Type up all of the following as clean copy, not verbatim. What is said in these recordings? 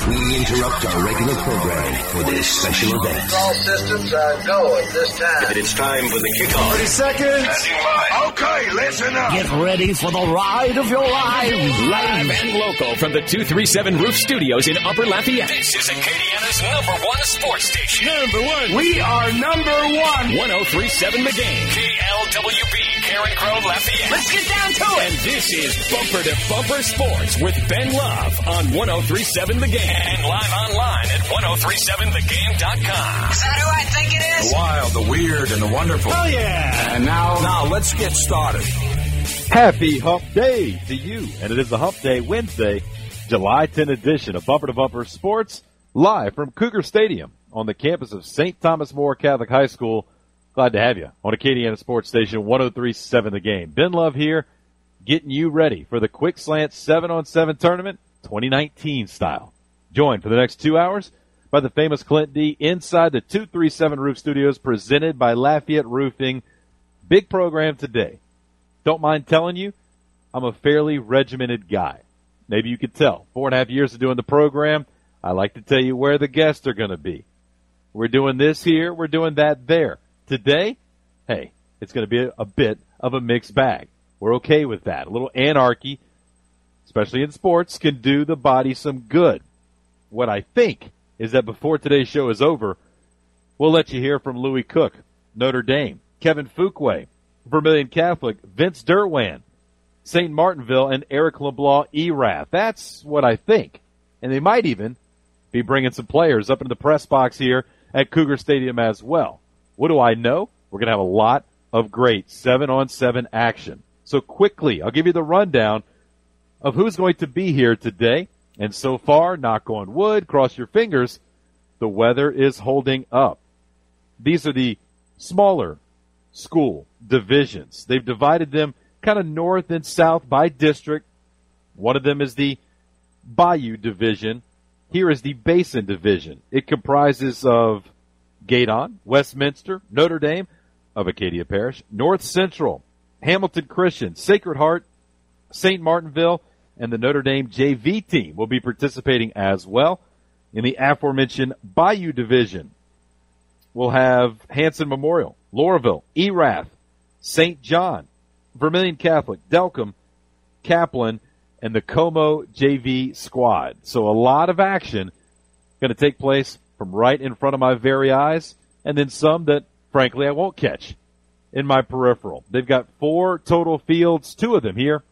We interrupt our regular program for this special event. All systems are go at this time. It's time for the kickoff. 30 seconds. Okay, listen up. Get ready for the ride of your life. Live and local from the 237 Roof Studios in Upper Lafayette. This is Acadiana's #1 sports station. Number one. We are number one. 1037 The Game. KLWB, Karen Crow, Lafayette. Let's get down to it. And this is Bumper to Bumper Sports with Ben Love on 1037 The Game. And live online at 1037thegame.com. Is that who I think it is? The wild, the weird, and the wonderful. Oh, yeah. And now let's get started. Happy Hump Day to you. And it is the Hump Day Wednesday, July 10 edition of Bumper to Bumper Sports, live from Cougar Stadium on the campus of St. Thomas More Catholic High School. Glad to have you on Acadiana Sports Station 1037 The Game. Ben Love here, getting you ready for the Quick Slant 7-on-7 tournament, 2019 style. Joined for the next 2 hours by the famous Clint D inside the 237 Roof Studios, presented by Lafayette Roofing. Big program today. Don't mind telling you, I'm a fairly regimented guy. Maybe you could tell. 4.5 years of doing the program, I like to tell you where the guests are going to be. We're doing this here, we're doing that there. Today, hey, it's going to be a bit of a mixed bag. We're okay with that. A little anarchy, especially in sports, can do the body some good. What I think is that before today's show is over, we'll let you hear from Louis Cook, Notre Dame, Kevin Fuquay, Vermilion Catholic, Vince Derwan, St. Martinville, and Eric LeBlanc Erath. That's what I think. And they might even be bringing some players up into the press box here at Cougar Stadium as well. What do I know? We're going to have a lot of great 7-on-7 action. So quickly, I'll give you the rundown of who's going to be here today. And so far, knock on wood, cross your fingers, the weather is holding up. These are the smaller school divisions. They've divided them kind of north and south by district. One of them is the Bayou Division. Here is the Basin Division. It comprises of Gaydon, Westminster, Notre Dame of Acadia Parish, North Central, Hamilton Christian, Sacred Heart, St. Martinville, and the Notre Dame JV team will be participating as well. In the aforementioned Bayou Division, we'll have Hanson Memorial, Lorville, Erath, St. John, Vermilion Catholic, Delcom, Kaplan, and the Como JV squad. So a lot of action going to take place from right in front of my very eyes, and then some that, frankly, I won't catch in my peripheral. They've got 4 total fields, 2 of them here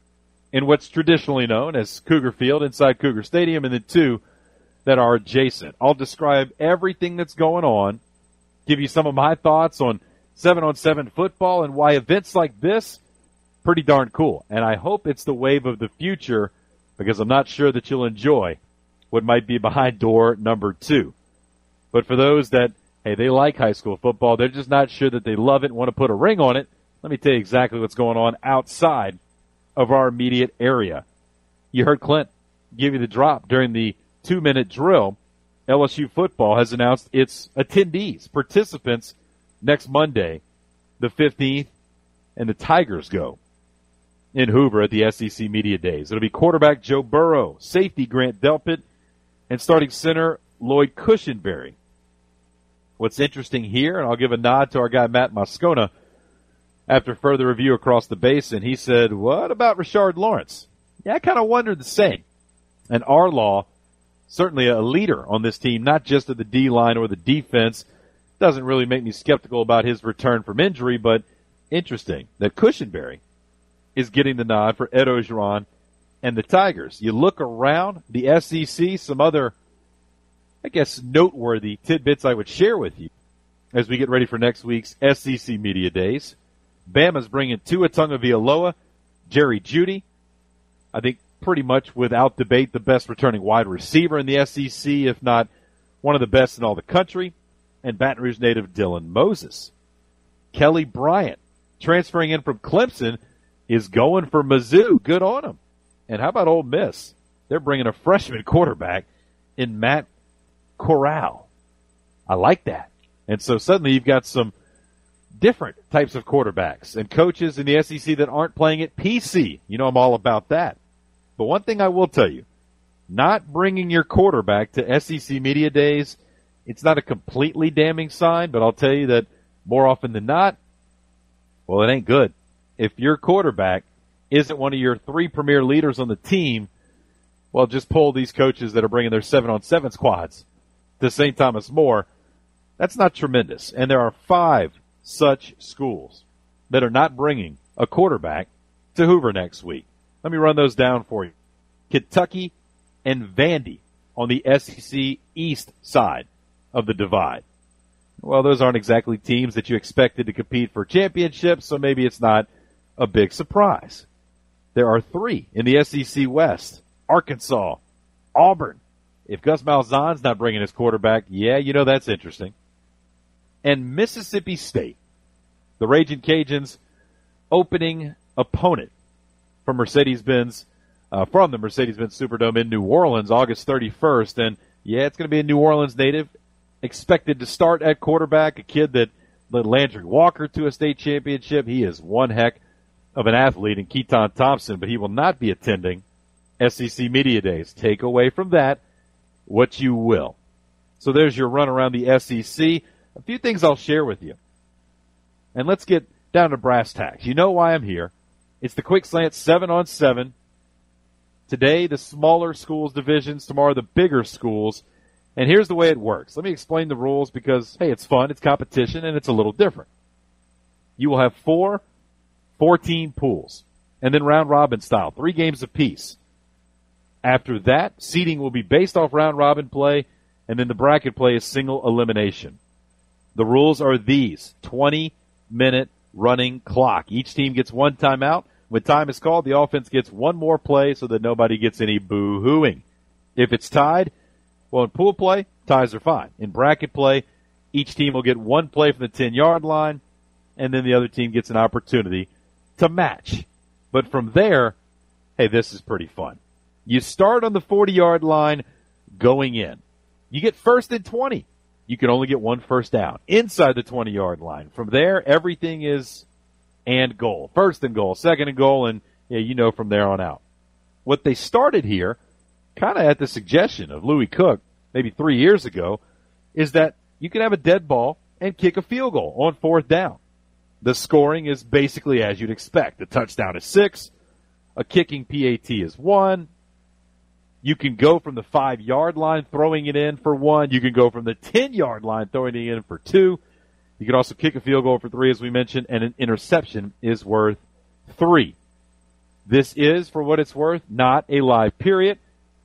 in what's traditionally known as Cougar Field inside Cougar Stadium, and then 2 that are adjacent. I'll describe everything that's going on, give you some of my thoughts on 7-on-7 football and why events like this, pretty darn cool. And I hope it's the wave of the future, because I'm not sure that you'll enjoy what might be behind door number 2. But for those that, hey, they like high school football, they're just not sure that they love it and want to put a ring on it, let me tell you exactly what's going on outside of our immediate area. You heard Clint give you the drop during the 2-minute drill. LSU football has announced its attendees, participants, next Monday, the 15th, and the Tigers go in Hoover at the SEC Media Days. It'll be quarterback Joe Burrow, safety Grant Delpit, and starting center Lloyd Cushenberry. What's interesting here, and I'll give a nod to our guy Matt Moscona, after further review across the basin, he said, what about Rashard Lawrence? Yeah, I kind of wondered the same. And Arlaw, certainly a leader on this team, not just of the D-line or the defense, doesn't really make me skeptical about his return from injury, but interesting that Cushenberry is getting the nod for Ed Orgeron and the Tigers. You look around the SEC, some other, I guess, noteworthy tidbits I would share with you as we get ready for next week's SEC Media Days. Bama's bringing Tua Tagovailoa, Jerry Jeudy, I think pretty much without debate the best returning wide receiver in the SEC, if not one of the best in all the country, and Baton Rouge native Dylan Moses. Kelly Bryant, transferring in from Clemson, is going for Mizzou. Good on him. And how about Ole Miss? They're bringing a freshman quarterback in Matt Corral. I like that. And so suddenly you've got some different types of quarterbacks and coaches in the SEC that aren't playing at PC. You know I'm all about that. But one thing I will tell you, not bringing your quarterback to SEC Media Days, it's not a completely damning sign, but I'll tell you that more often than not, well, it ain't good. If your quarterback isn't one of your 3 premier leaders on the team, well, just pull these coaches that are bringing their 7-on-7 squads to St. Thomas More. That's not tremendous. And there are 5 such schools that are not bringing a quarterback to Hoover next week. Let me run those down for you. Kentucky and Vandy on the SEC East side of the divide. Well, those aren't exactly teams that you expected to compete for championships, so maybe it's not a big surprise. There are 3 in the SEC West. Arkansas, Auburn. If Gus Malzahn's not bringing his quarterback, yeah, you know that's interesting. And Mississippi State, the Ragin' Cajuns, opening opponent from Mercedes-Benz, from the Mercedes-Benz Superdome in New Orleans, August 31st. And yeah, it's going to be a New Orleans native, expected to start at quarterback, a kid that led Landry Walker to a state championship. He is one heck of an athlete in Keaton Thompson, but he will not be attending SEC Media Days. Take away from that what you will. So there's your run around the SEC. A few things I'll share with you. And let's get down to brass tacks. You know why I'm here. It's the Quick Slant 7-on-7. Today, the smaller schools divisions. Tomorrow, the bigger schools. And here's the way it works. Let me explain the rules because, hey, it's fun, it's competition, and it's a little different. You will have 4 14 pools, and then round-robin style, 3 games apiece. After that, seeding will be based off round-robin play, and then the bracket play is single elimination. The rules are these: 20-minute running clock. Each team gets 1 timeout. When time is called, the offense gets 1 more play so that nobody gets any boo-hooing. If it's tied, well, in pool play, ties are fine. In bracket play, each team will get 1 play from the 10-yard line, and then the other team gets an opportunity to match. But from there, hey, this is pretty fun. You start on the 40-yard line going in. You get 1st and 20. You can only get 1 first down inside the 20-yard line. From there, everything is and goal. 1st and goal, 2nd and goal, and yeah, you know from there on out. What they started here, kind of at the suggestion of Louis Cook, maybe 3 years ago, is that you can have a dead ball and kick a field goal on 4th down. The scoring is basically as you'd expect. The touchdown is 6. A kicking PAT is 1. You can go from the 5-yard line throwing it in for 1. You can go from the 10-yard line throwing it in for 2. You can also kick a field goal for 3, as we mentioned, and an interception is worth 3. This is, for what it's worth, not a live period,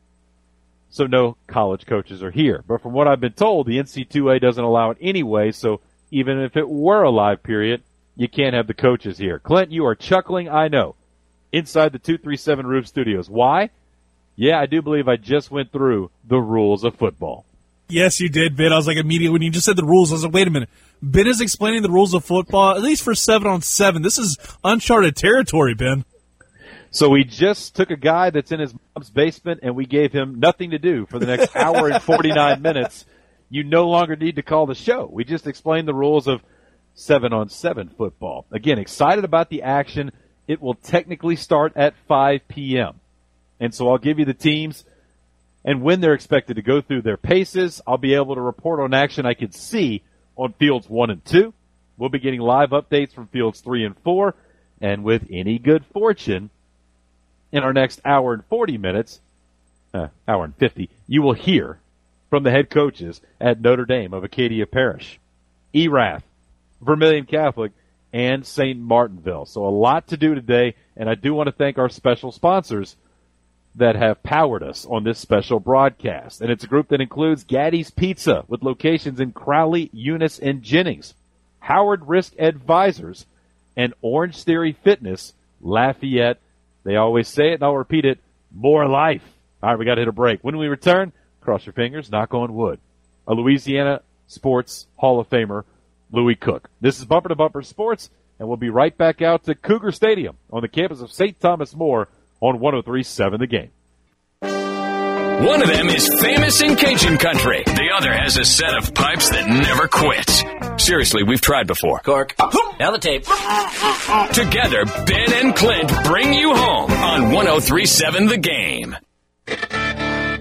so no college coaches are here. But from what I've been told, the NC2A doesn't allow it anyway, so even if it were a live period, you can't have the coaches here. Clint, you are chuckling, I know, inside the 237 Roof Studios. Why? Yeah, I do believe I just went through the rules of football. Yes, you did, Ben. I was like, immediately, when you just said the rules, I was like, wait a minute. Ben is explaining the rules of football, at least for 7-on-7. This is uncharted territory, Ben. So we just took a guy that's in his mom's basement, and we gave him nothing to do for the next hour and 49 minutes. You no longer need to call the show. We just explained the rules of 7-on-7 football. Again, excited about the action. It will technically start at 5 p.m. And so I'll give you the teams and when they're expected to go through their paces. I'll be able to report on action I can see on fields 1 and 2. We'll be getting live updates from fields 3 and 4. And with any good fortune, in our next hour and 40 minutes, hour and 50, you will hear from the head coaches at Notre Dame of Acadia Parish, Erath, Vermilion Catholic, and St. Martinville. So a lot to do today, and I do want to thank our special sponsors that have powered us on this special broadcast. And it's a group that includes Gaddy's Pizza with locations in Crowley, Eunice, and Jennings, Howard Risk Advisors, and Orange Theory Fitness, Lafayette. They always say it, and I'll repeat it, more life. All right, we got to hit a break. When we return, cross your fingers, knock on wood. A Louisiana Sports Hall of Famer, Louis Cook. This is Bumper to Bumper Sports, and we'll be right back out to Cougar Stadium on the campus of St. Thomas More on 103.7 The Game. One of them is famous in Cajun country. The other has a set of pipes that never quits. Seriously, we've tried before. Cork. Now the tape. Together, Ben and Clint bring you home on 103.7 The Game.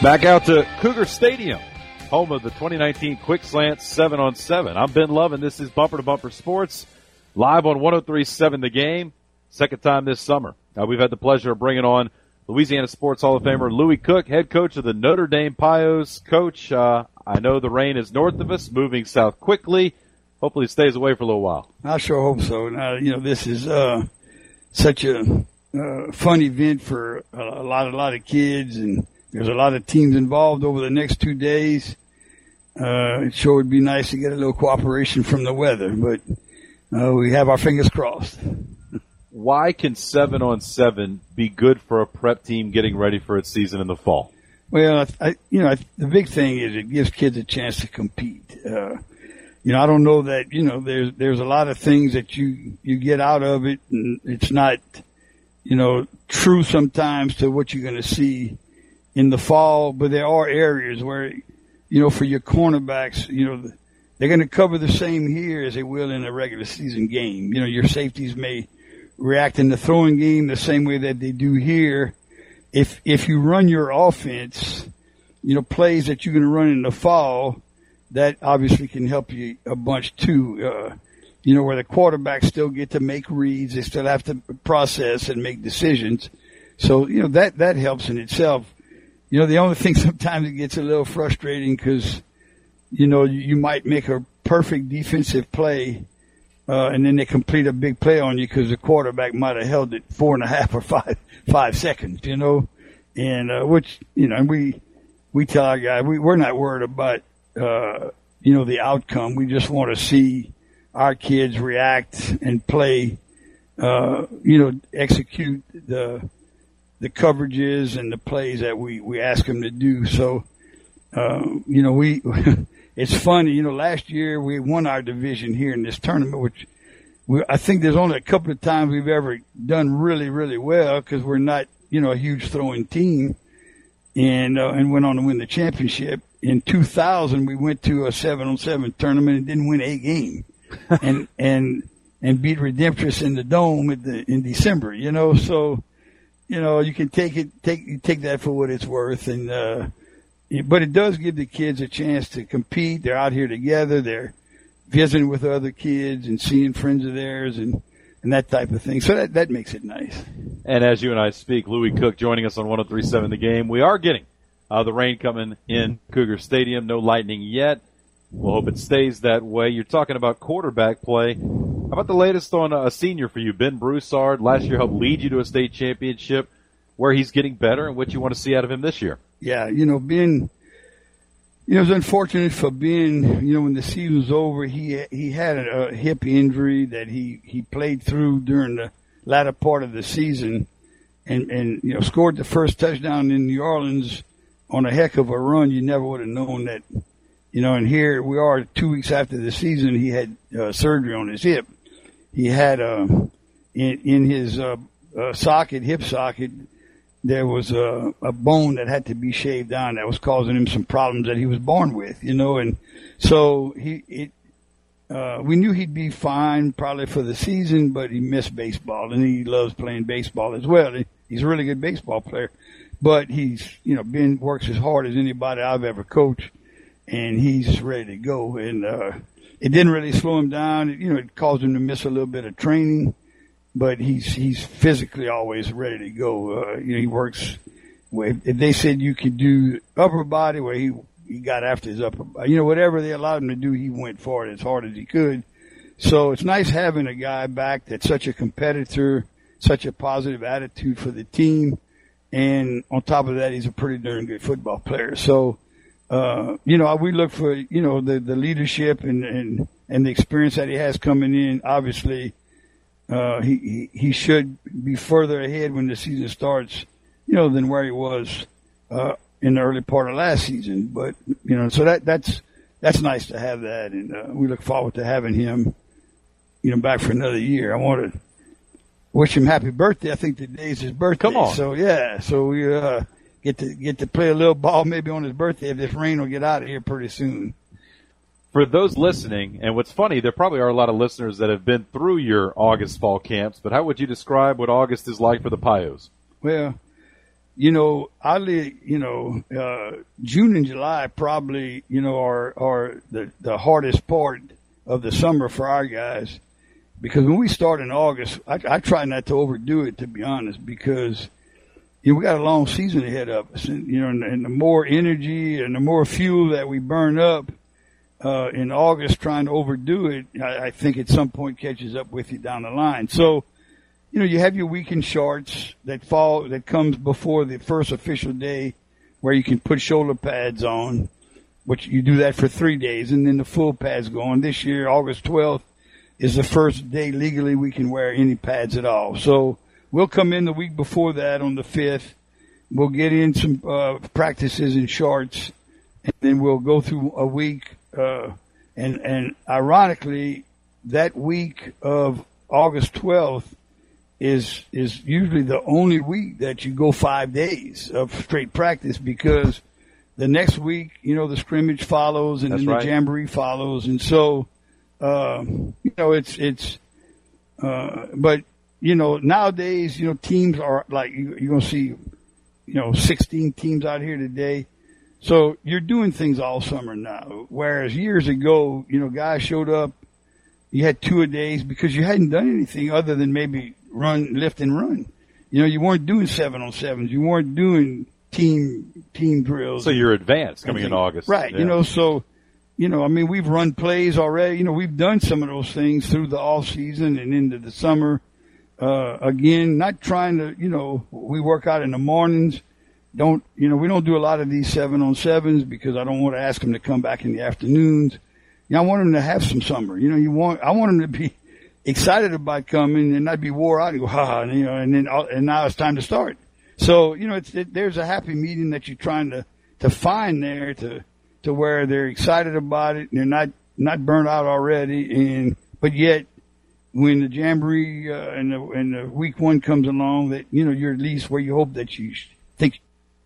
Back out to Cougar Stadium, home of the 2019 Quick Slant 7-on-7. I'm Ben Love, and this is Bumper to Bumper Sports, live on 103.7 The Game, second time this summer. We've had the pleasure of bringing on Louisiana Sports Hall of Famer Louis Cook, head coach of the Notre Dame Pios. Coach, I know the rain is north of us, moving south quickly. Hopefully it stays away for a little while. I sure hope so. Now, this is such a fun event for a lot of kids, and there's a lot of teams involved over the next 2 days. It sure would be nice to get a little cooperation from the weather, but we have our fingers crossed. Why can 7-on-7 be good for a prep team getting ready for its season in the fall? Well, the big thing is it gives kids a chance to compete. I don't know that, there's a lot of things that you get out of it, and it's not, true sometimes to what you're going to see in the fall, but there are areas where, for your cornerbacks, they're going to cover the same here as they will in a regular season game. Your safeties may react in the throwing game the same way that they do here. If you run your offense, plays that you're going to run in the fall, that obviously can help you a bunch too. Where the quarterbacks still get to make reads, they still have to process and make decisions. So, that helps in itself. The only thing sometimes it gets a little frustrating because, you might make a perfect defensive play, and then they complete a big play on you because the quarterback might have held it 4.5 or 5 seconds, and, which, we tell our guys, we're not worried about, the outcome. We just want to see our kids react and play, execute the coverages and the plays that we ask them to do. So, it's funny, last year we won our division here in this tournament, which I think there's only a couple of times we've ever done really, really well because we're not, a huge throwing team and went on to win the championship. In 2000, we went to a 7-on-7 tournament and didn't win a game and beat Redemptress in the Dome in December, so, you can take that for what it's worth. And, but it does give the kids a chance to compete. They're out here together. They're visiting with other kids and seeing friends of theirs and that type of thing. So that makes it nice. And as you and I speak, Louis Cook joining us on 103.7 The Game. We are getting the rain coming in Cougar Stadium. No lightning yet. We'll hope it stays that way. You're talking about quarterback play. How about the latest on a senior for you, Ben Broussard? Last year helped lead you to a state championship. Where he's getting better and what you want to see out of him this year? Yeah, Ben, it was unfortunate for Ben, when the season was over, he had a hip injury that he played through during the latter part of the season and scored the first touchdown in New Orleans on a heck of a run. You never would have known that, and here we are 2 weeks after the season, he had surgery on his hip. He had in his hip socket, there was a bone that had to be shaved down that was causing him some problems that he was born with, and so we knew he'd be fine probably for the season, but he missed baseball and he loves playing baseball as well. He's a really good baseball player, but he's, Ben works as hard as anybody I've ever coached and he's ready to go. And, it didn't really slow him down. It caused him to miss a little bit of training. But he's physically always ready to go. He works. If they said you could do upper body, where he got after his upper body, whatever they allowed him to do, he went for it as hard as he could. So it's nice having a guy back that's such a competitor, such a positive attitude for the team, and on top of that, he's a pretty darn good football player. So, we look for the leadership and the experience that he has coming in. Obviously. He should be further ahead when the season starts, than where he was, in the early part of last season. But, so that's nice to have that. And, we look forward to having him, back for another year. I want to wish him happy birthday. I think today's his birthday. Come on. So yeah, so we, get to play a little ball maybe on his birthday if this rain will get out of here pretty soon. For those listening, and what's funny, there probably are a lot of listeners that have been through your August fall camps, but how would you describe what August is like for the Pios? Well, oddly, June and July probably, are the hardest part of the summer for our guys. Because when we start in August, I try not to overdo it, to be honest, because we got a long season ahead of us. And the more energy and the more fuel that we burn up in August trying to overdo it, I think at some point catches up with you down the line. So, you have your weekend shorts that comes before the first official day where you can put shoulder pads on, which you do that for 3 days, and then the full pads go on. This year, August 12th, is the first day legally we can wear any pads at all. So we'll come in the week before that on the 5th. We'll get in some practices in shorts, and then we'll go through a week. And ironically, that week of August 12th is usually the only week that you go 5 days of straight practice, because the next week, the scrimmage follows, and then the jamboree follows. And so, but nowadays, teams are like, you're going to see, 16 teams out here today. So you're doing things all summer now. Whereas years ago, guys showed up, you had 2 a days because you hadn't done anything other than maybe lift and run. You weren't doing 7-on-7s. You weren't doing team drills. So you're advanced coming in August. Right. Yeah. We've run plays already. We've done some of those things through the off season and into the summer. Again, not trying to, we work out in the mornings. We don't do a lot of these 7-on-7s because I don't want to ask them to come back in the afternoons. I want them to have some summer. I want them to be excited about coming and not be wore out and go, and now it's time to start. So, there's a happy medium that you're trying to find there to where they're excited about it and they're not burnt out already. But yet when the jamboree, and the week one comes along, that, you're at least where you hope that you think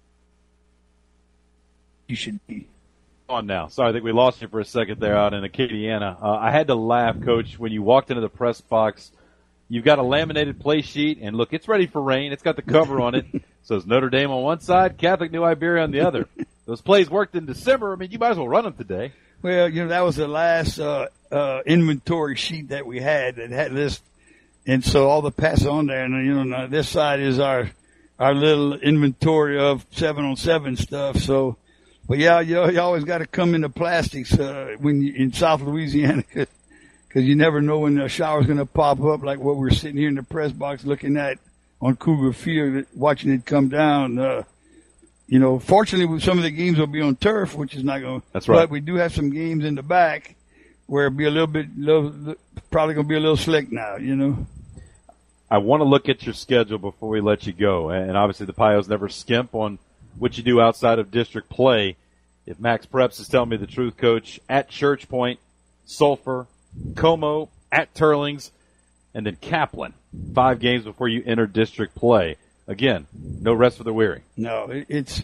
you should be. On now. Sorry, I think we lost you for a second there out in Acadiana. I had to laugh, Coach, when you walked into the press box. You've got a laminated play sheet, and look, it's ready for rain. It's got the cover on it. It says Notre Dame on one side, Catholic New Iberia on the other. Those plays worked in December. You might as well run them today. Well, that was the last inventory sheet that we had that had this, and so all the passes on there. And this side is our little inventory of 7-on-7 stuff. So. But yeah, you always got to come into plastics when you in South Louisiana, because you never know when the shower's going to pop up, like what we're sitting here in the press box looking at on Cougar Field, watching it come down. Fortunately, some of the games will be on turf, which is not going. That's right. But we do have some games in the back where it'll be probably going to be a little slick now. I want to look at your schedule before we let you go, and obviously the Pios never skimp on what you do outside of district play. If Max Preps is telling me the truth, Coach, at Church Point, Sulphur, Como, at Turlings, and then Kaplan. 5 games before you enter district play. Again, no rest for the weary. No, it's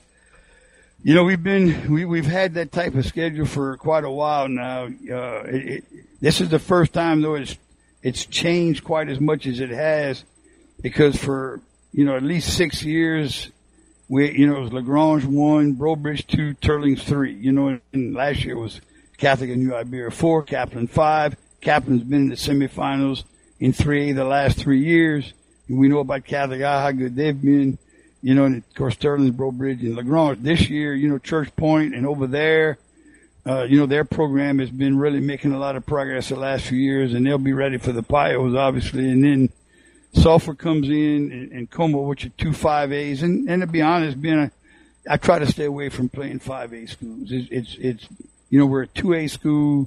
we've had that type of schedule for quite a while now. This is the first time though it's changed quite as much as it has, because for at least 6 years. It was LaGrange 1, Brobridge 2, Turlings 3. And last year was Catholic and New Iberia 4, Kaplan 5. Kaplan's been in the semifinals in 3A the last 3 years. And we know about Catholic how good they've been. And of course Turlings, Brobridge, and LaGrange. This year, Church Point and over there, their program has been really making a lot of progress the last few years, and they'll be ready for the Pios, obviously. And then Sulphur comes in, and Como, which are 2 5As. And to be honest, I try to stay away from playing 5A schools. It's we're a 2A school.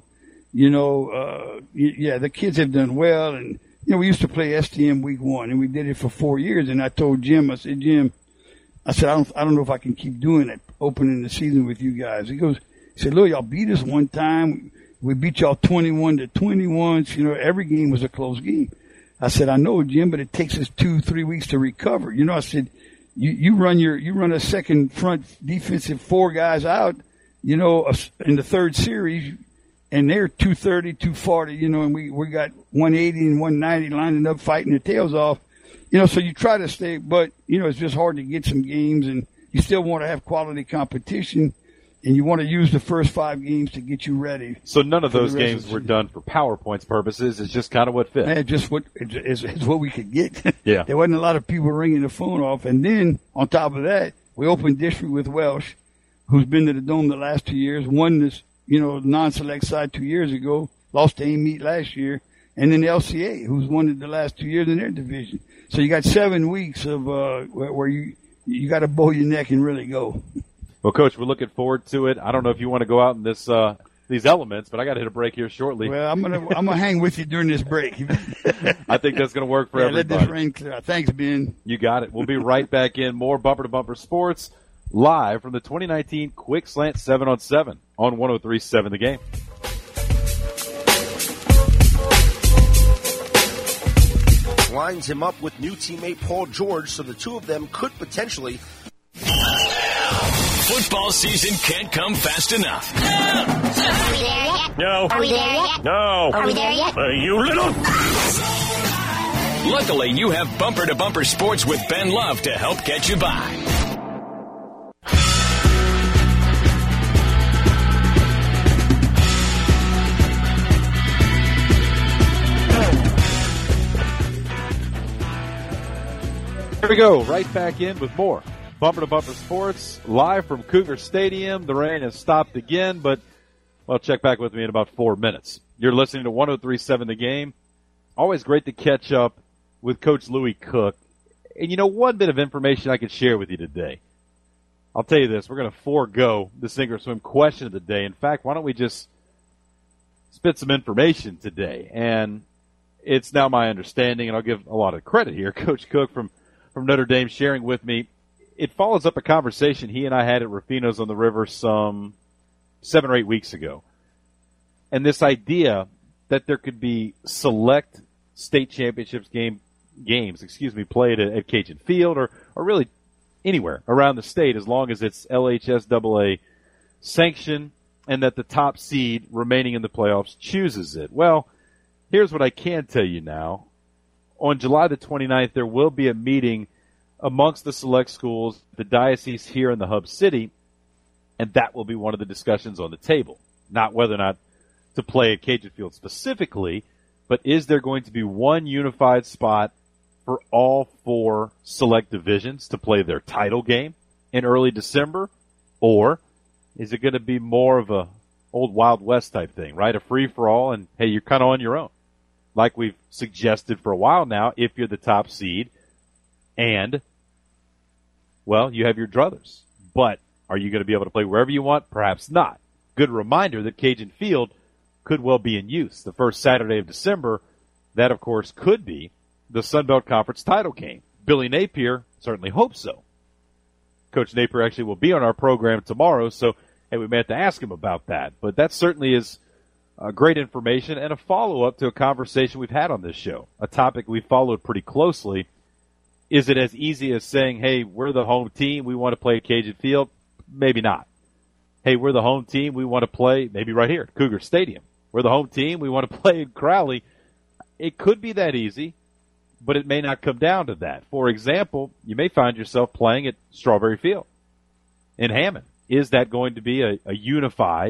The kids have done well. And, we used to play STM week 1, and we did it for 4 years. And I told Jim, I said, I don't know if I can keep doing it, opening the season with you guys. He said, look, y'all beat us one time. We beat y'all 21-21. Every game was a close game. I said, I know, Jim, but it takes us 2-3 weeks to recover. I said, you run a second front defensive 4 guys out, in the third series, and they're 230, 240, and we got 180 and 190 lining up fighting their tails off. So you try to stay, but, it's just hard to get some games, and you still want to have quality competition, and you want to use the first 5 games to get you ready. So none of those games were done for PowerPoints purposes. It's just kind of what fit. Just what it's what we could get. Yeah. There wasn't a lot of people ringing the phone off. And then, on top of that, we opened district with Welsh, who's been to the Dome the last 2 years, won this, non-select side 2 years ago, lost to Amite last year, and then the LCA, who's won it the last 2 years in their division. So you got 7 weeks of where you got to bow your neck and really go. Well, Coach, we're looking forward to it. I don't know if you want to go out in this these elements, but I got to hit a break here shortly. Well, I'm gonna hang with you during this break. I think that's going to work for everybody. Let this rain clear. Thanks, Ben. You got it. We'll be right back in more Bumper to Bumper Sports live from the 2019 Quick Slant 7-on-7 on 103.7 The Game. Lines him up with new teammate Paul George, so the two of them could potentially. Football season can't come fast enough. Are we there yet? No. Are we there yet? No. Are we there yet? You little... Luckily, you have Bumper to Bumper Sports with Ben Love to help get you by. Here we go, right back in with more Bumper to Bumper Sports, live from Cougar Stadium. The rain has stopped again, but, well, check back with me in about 4 minutes. You're listening to 103.7 The Game. Always great to catch up with Coach Louis Cook. And, one bit of information I could share with you today. I'll tell you this, we're going to forego the sink or swim question of the day. In fact, why don't we just spit some information today? And it's now my understanding, and I'll give a lot of credit here, Coach Cook from Notre Dame sharing with me. It follows up a conversation he and I had at Rufino's on the River some 7 or 8 weeks ago. And this idea that there could be select state championships games played at Cajun Field or really anywhere around the state as long as it's LHSAA sanctioned and that the top seed remaining in the playoffs chooses it. Well, here's what I can tell you now. On July the 29th, there will be a meeting amongst the select schools, the diocese here in the hub city, and that will be one of the discussions on the table. Not whether or not to play at Cajun Field specifically, but is there going to be one unified spot for all 4 select divisions to play their title game in early December? Or is it going to be more of a old Wild West type thing, right? A free-for-all, and, hey, you're kind of on your own. Like we've suggested for a while now, if you're the top seed, and, well, you have your druthers. But are you going to be able to play wherever you want? Perhaps not. Good reminder that Cajun Field could well be in use. The first Saturday of December, that, of course, could be the Sun Belt Conference title game. Billy Napier certainly hopes so. Coach Napier actually will be on our program tomorrow, so, hey, we may have to ask him about that. But that certainly is great information and a follow-up to a conversation we've had on this show, a topic we followed pretty closely. Is it as easy as saying, hey, we're the home team, we want to play at Cajun Field? Maybe not. Hey, we're the home team, we want to play maybe right here at Cougar Stadium. We're the home team, we want to play in Crowley. It could be that easy, but it may not come down to that. For example, you may find yourself playing at Strawberry Field in Hammond. Is that going to be a unified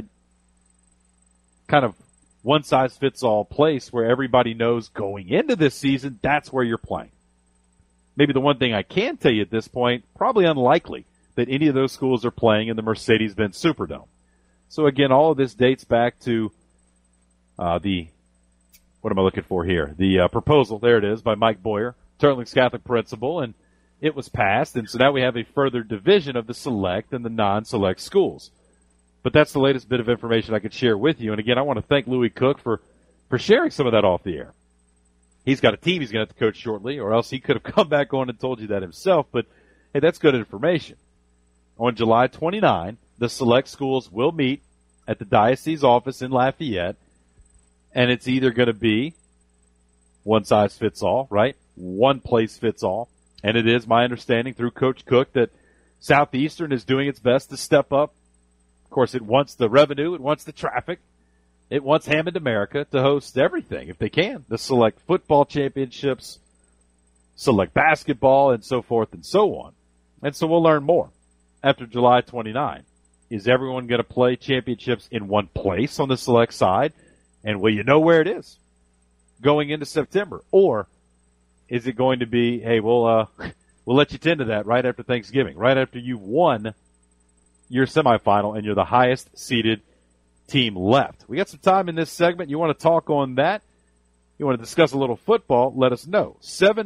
kind of one-size-fits-all place where everybody knows going into this season that's where you're playing? Maybe the one thing I can tell you at this point, probably unlikely that any of those schools are playing in the Mercedes-Benz Superdome. So again, all of this dates back to what am I looking for here? The proposal, there it is, by Mike Boyer, Turling's Catholic principal, and it was passed. And so now we have a further division of the select and the non-select schools. But that's the latest bit of information I could share with you. And again, I want to thank Louis Cook for sharing some of that off the air. He's got a team he's going to have to coach shortly, or else he could have come back on and told you that himself. But, hey, that's good information. On July 29, the select schools will meet at the diocese office in Lafayette, and it's either going to be one size fits all, right? One place fits all. And it is my understanding through Coach Cook that Southeastern is doing its best to step up. Of course, it wants the revenue, it wants the traffic. It wants Hammond America to host everything, if they can. The select football championships, select basketball, and so forth and so on. And so we'll learn more after July 29. Is everyone going to play championships in one place on the select side? And will you know where it is going into September? Or is it going to be, hey, we'll let you tend to that right after Thanksgiving, right after you've won your semifinal and you're the highest seeded team left? We got some time in this segment. You want to talk on that? You want to discuss a little football? Let us know.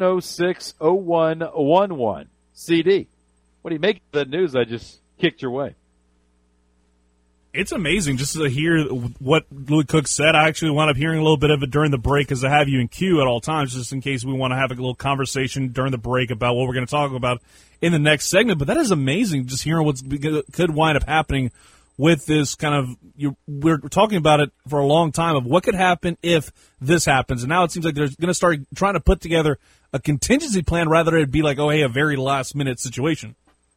706-0111. CD. What do you make of the news I just kicked your way? It's amazing just to hear what Louis Cook said. I actually wound up hearing a little bit of it during the break because I have you in queue at all times just in case we want to have a little conversation during the break about what we're going to talk about in the next segment. But that is amazing, just hearing what could wind up happening with this kind of we're talking about it for a long time of what could happen if this happens. And now it seems like they're going to start trying to put together a contingency plan rather than it be like, oh, hey, a very last-minute situation.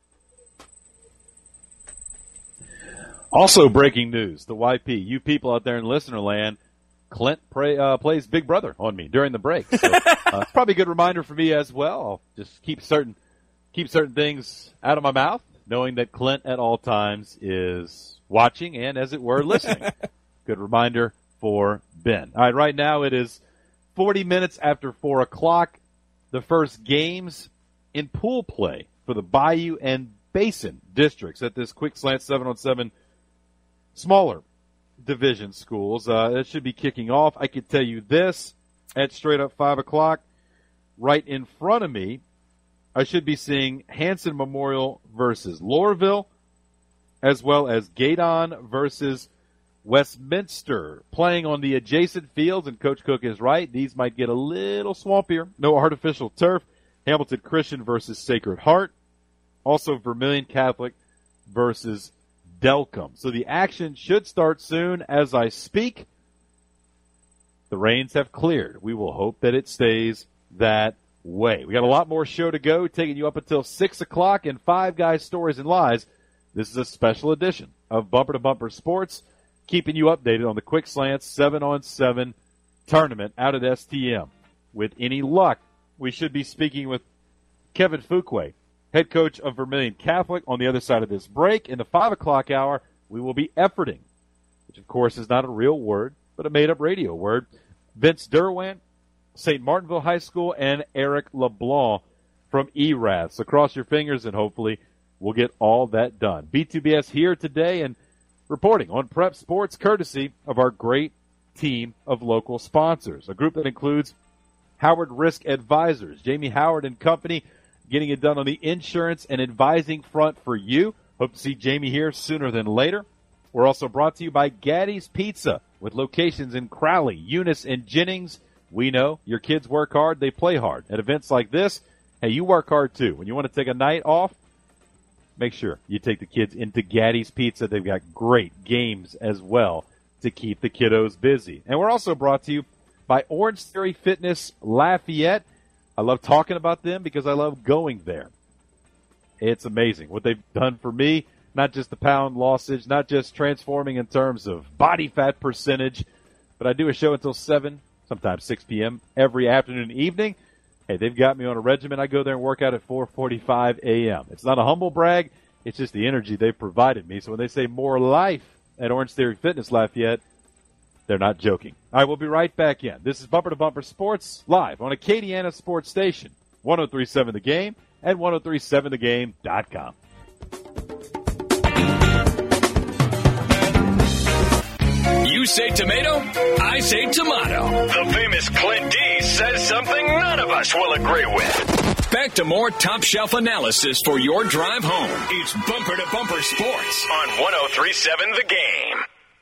Also breaking news, the YP, you people out there in listener land, Clint plays Big Brother on me during the break. So, probably a good reminder for me as well. I'll just keep certain things out of my mouth, knowing that Clint at all times is watching and, as it were, listening. Good reminder for Ben. All right, right now it is 40 minutes after 4 o'clock. The first games in pool play for the Bayou and Basin districts at this quick slant 7-on-7 smaller division schools. It should be kicking off. I could tell you this at straight up 5 o'clock. Right in front of me, I should be seeing Hanson Memorial versus Lorville, as well as Gaydon versus Westminster, playing on the adjacent fields, and Coach Cook is right. These might get a little swampier. No artificial turf. Hamilton Christian versus Sacred Heart. Also Vermilion Catholic versus Delcom. So the action should start soon as I speak. The rains have cleared. We will hope that it stays that way. We got a lot more show to go, taking you up until 6 o'clock and Five Guys Stories and Lies. This is a special edition of Bumper to Bumper Sports, keeping you updated on the Quick Slants 7-on-7 tournament out at STM. With any luck, we should be speaking with Kevin Fuquay, head coach of Vermilion Catholic, on the other side of this break. In the 5 o'clock hour, we will be efforting, which of course is not a real word, but a made-up radio word, Vince Derwent, St. Martinville High School, and Eric LeBlanc from ERAS. So cross your fingers and hopefully we'll get all that done. B2BS here today and reporting on Prep Sports courtesy of our great team of local sponsors, a group that includes Howard Risk Advisors, Jamie Howard and Company, getting it done on the insurance and advising front for you. Hope to see Jamie here sooner than later. We're also brought to you by Gaddy's Pizza, with locations in Crowley, Eunice, and Jennings. We know your kids work hard, they play hard. At events like this, hey, you work hard too. When you want to take a night off, make sure you take the kids into Gaddy's Pizza. They've got great games as well to keep the kiddos busy. And we're also brought to you by Orange Theory Fitness Lafayette. I love talking about them because I love going there. It's amazing what they've done for me, not just the pound lossage, not just transforming in terms of body fat percentage, but I do a show until 7, sometimes 6 p.m. every afternoon and evening. Hey, they've got me on a regimen. I go there and work out at 4:45 a.m. It's not a humble brag. It's just the energy they've provided me. So when they say more life at Orange Theory Fitness Lafayette, they're not joking. All right, we'll be right back in. This is Bumper to Bumper Sports, live on Acadiana Sports Station, 103.7 The Game and 103.7thegame.com. You say tomato, I say tomato. The famous Clint D says something none of us will agree with. Back to more top shelf analysis for your drive home. It's Bumper to Bumper Sports On 103.7 The Game.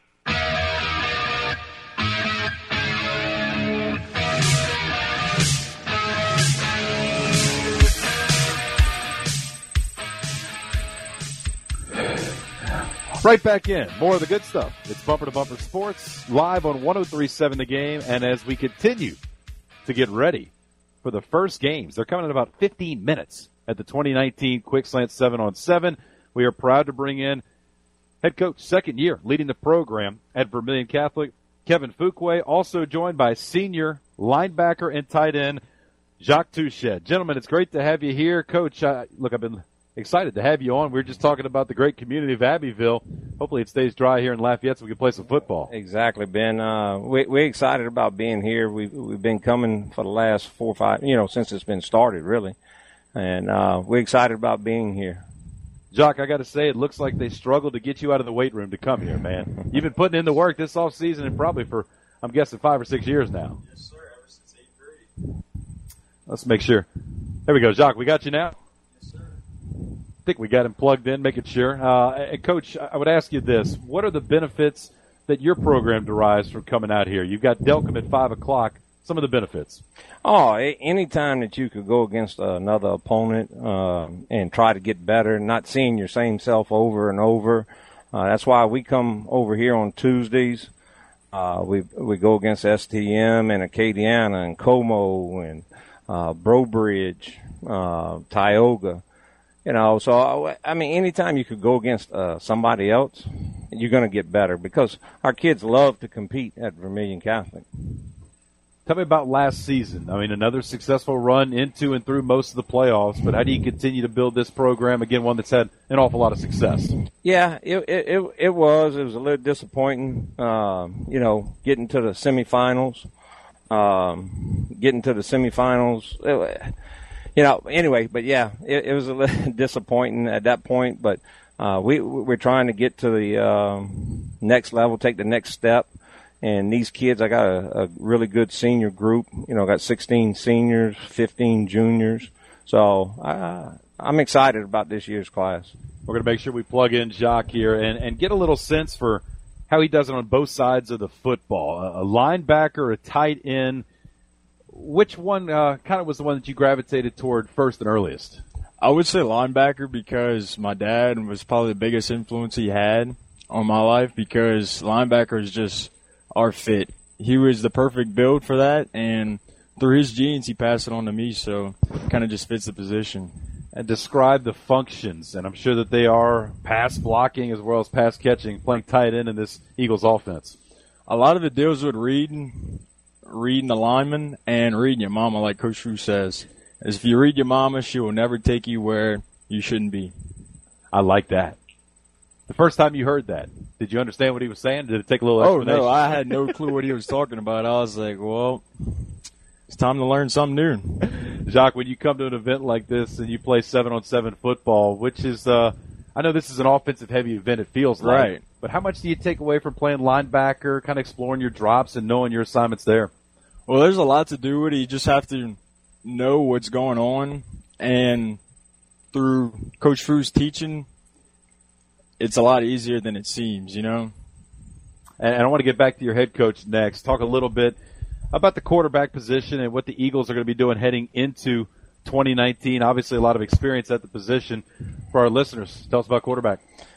Right back in. More of the good stuff. It's Bumper to Bumper Sports, live on 103.7 The Game. And as we continue to get ready for the first games, they're coming in about 15 minutes at the 2019 Quick Slant 7-on-7. We are proud to bring in head coach, second year, leading the program at Vermilion Catholic, Kevin Fuquay, also joined by senior linebacker and tight end Jacques Touchette. Gentlemen, it's great to have you here. Coach, look, I've been excited to have you on. We were just talking about the great community of Abbeville. Hopefully it stays dry here in Lafayette so we can play some football. Exactly, Ben. We're excited about being here. We've been coming for the last 4 or 5, since it's been started, really. And we're excited about being here. Jock, I got to say, it looks like they struggled to get you out of the weight room to come here, man. You've been putting in the work this offseason and probably for, I'm guessing, 5 or 6 years now. Yes, sir, ever since 8th grade. Let's make sure. There we go. Jock, we got you now? Yes, sir. I think we got him plugged in, making sure. Coach, I would ask you this. What are the benefits that your program derives from coming out here? You've got Delcom at 5 o'clock. Some of the benefits. Oh, any time that you could go against another opponent and try to get better, not seeing your same self over and over. That's why we come over here on Tuesdays. We go against STM and Acadiana and Como and Brobridge, Tioga. So, I mean, anytime you could go against somebody else, you're going to get better because our kids love to compete at Vermilion Catholic. Tell me about last season. I mean, another successful run into and through most of the playoffs, but how do you continue to build this program, again, one that's had an awful lot of success? Yeah, it was a little disappointing, getting to the semifinals. Anyway, but yeah, it was a little disappointing at that point, but we're trying to get to the next level, take the next step. And these kids, I got a really good senior group. Got 16 seniors, 15 juniors. So I'm excited about this year's class. We're going to make sure we plug in Jacques here and get a little sense for how he does it on both sides of the football. A linebacker, a tight end. Which one kind of was the one that you gravitated toward first and earliest? I would say linebacker because my dad was probably the biggest influence he had on my life because linebacker is just our fit. He was the perfect build for that, and through his genes, he passed it on to me, so it kind of just fits the position. And describe the functions, and I'm sure that they are pass blocking as well as pass catching, playing tight end in this Eagles offense. A lot of it deals with reading the lineman and reading your mama, like Coach Shrew says. As if you read your mama, she will never take you where you shouldn't be. I like that. The first time you heard that, did you understand what he was saying? Did it take a little explanation? Oh, no, I had no clue what he was talking about. I was like, well, it's time to learn something new. Jacques, when you come to an event like this and you play 7-on-7 football, which is, I know this is an offensive-heavy event, it feels like. Right. But how much do you take away from playing linebacker, kind of exploring your drops and knowing your assignments there? Well, there's a lot to do with it. You just have to know what's going on. And through Coach Shrew's teaching, it's a lot easier than it seems, And I want to get back to your head coach next. Talk a little bit about the quarterback position and what the Eagles are going to be doing heading into 2019. Obviously, a lot of experience at the position for our listeners. Tell us about quarterback.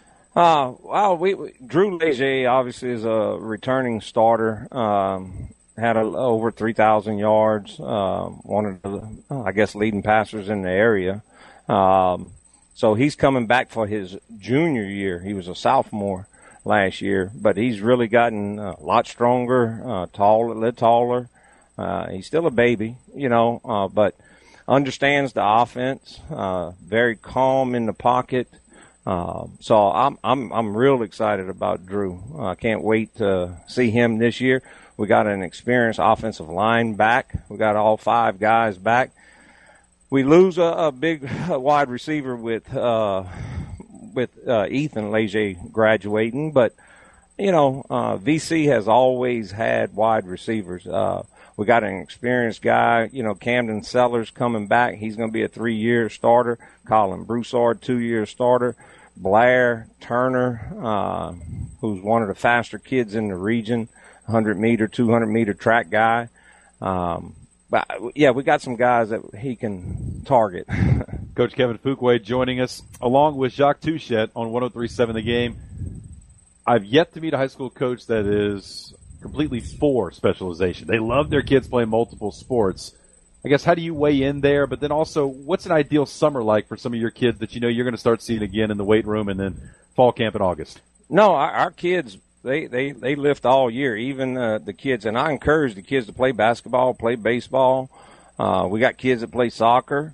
Drew Leger obviously is a returning starter. Had over 3,000 yards. One of the, leading passers in the area. So he's coming back for his junior year. He was a sophomore last year, but he's really gotten a lot stronger, a little taller. He's still a baby, but understands the offense, very calm in the pocket. So I'm real excited about Drew. I can't wait to see him this year. We got an experienced offensive line back. We got all 5 guys back. We lose a big wide receiver with Ethan Leger graduating, but VC has always had wide receivers. We got an experienced guy, Camden Sellers coming back. He's going to be a 3-year starter. Colin Broussard, 2-year starter. Blair Turner, who's one of the faster kids in the region, 100-meter, 200-meter track guy. But, yeah, we got some guys that he can target. Coach Kevin Fuquay joining us, along with Jacques Touchette on 103.7 The Game. I've yet to meet a high school coach that is completely for specialization. They love their kids playing multiple sports. I guess, how do you weigh in there? But then also, what's an ideal summer like for some of your kids that you're going to start seeing again in the weight room and then fall camp in August? No, our kids, they lift all year, even the kids. And I encourage the kids to play basketball, play baseball. We got kids that play soccer.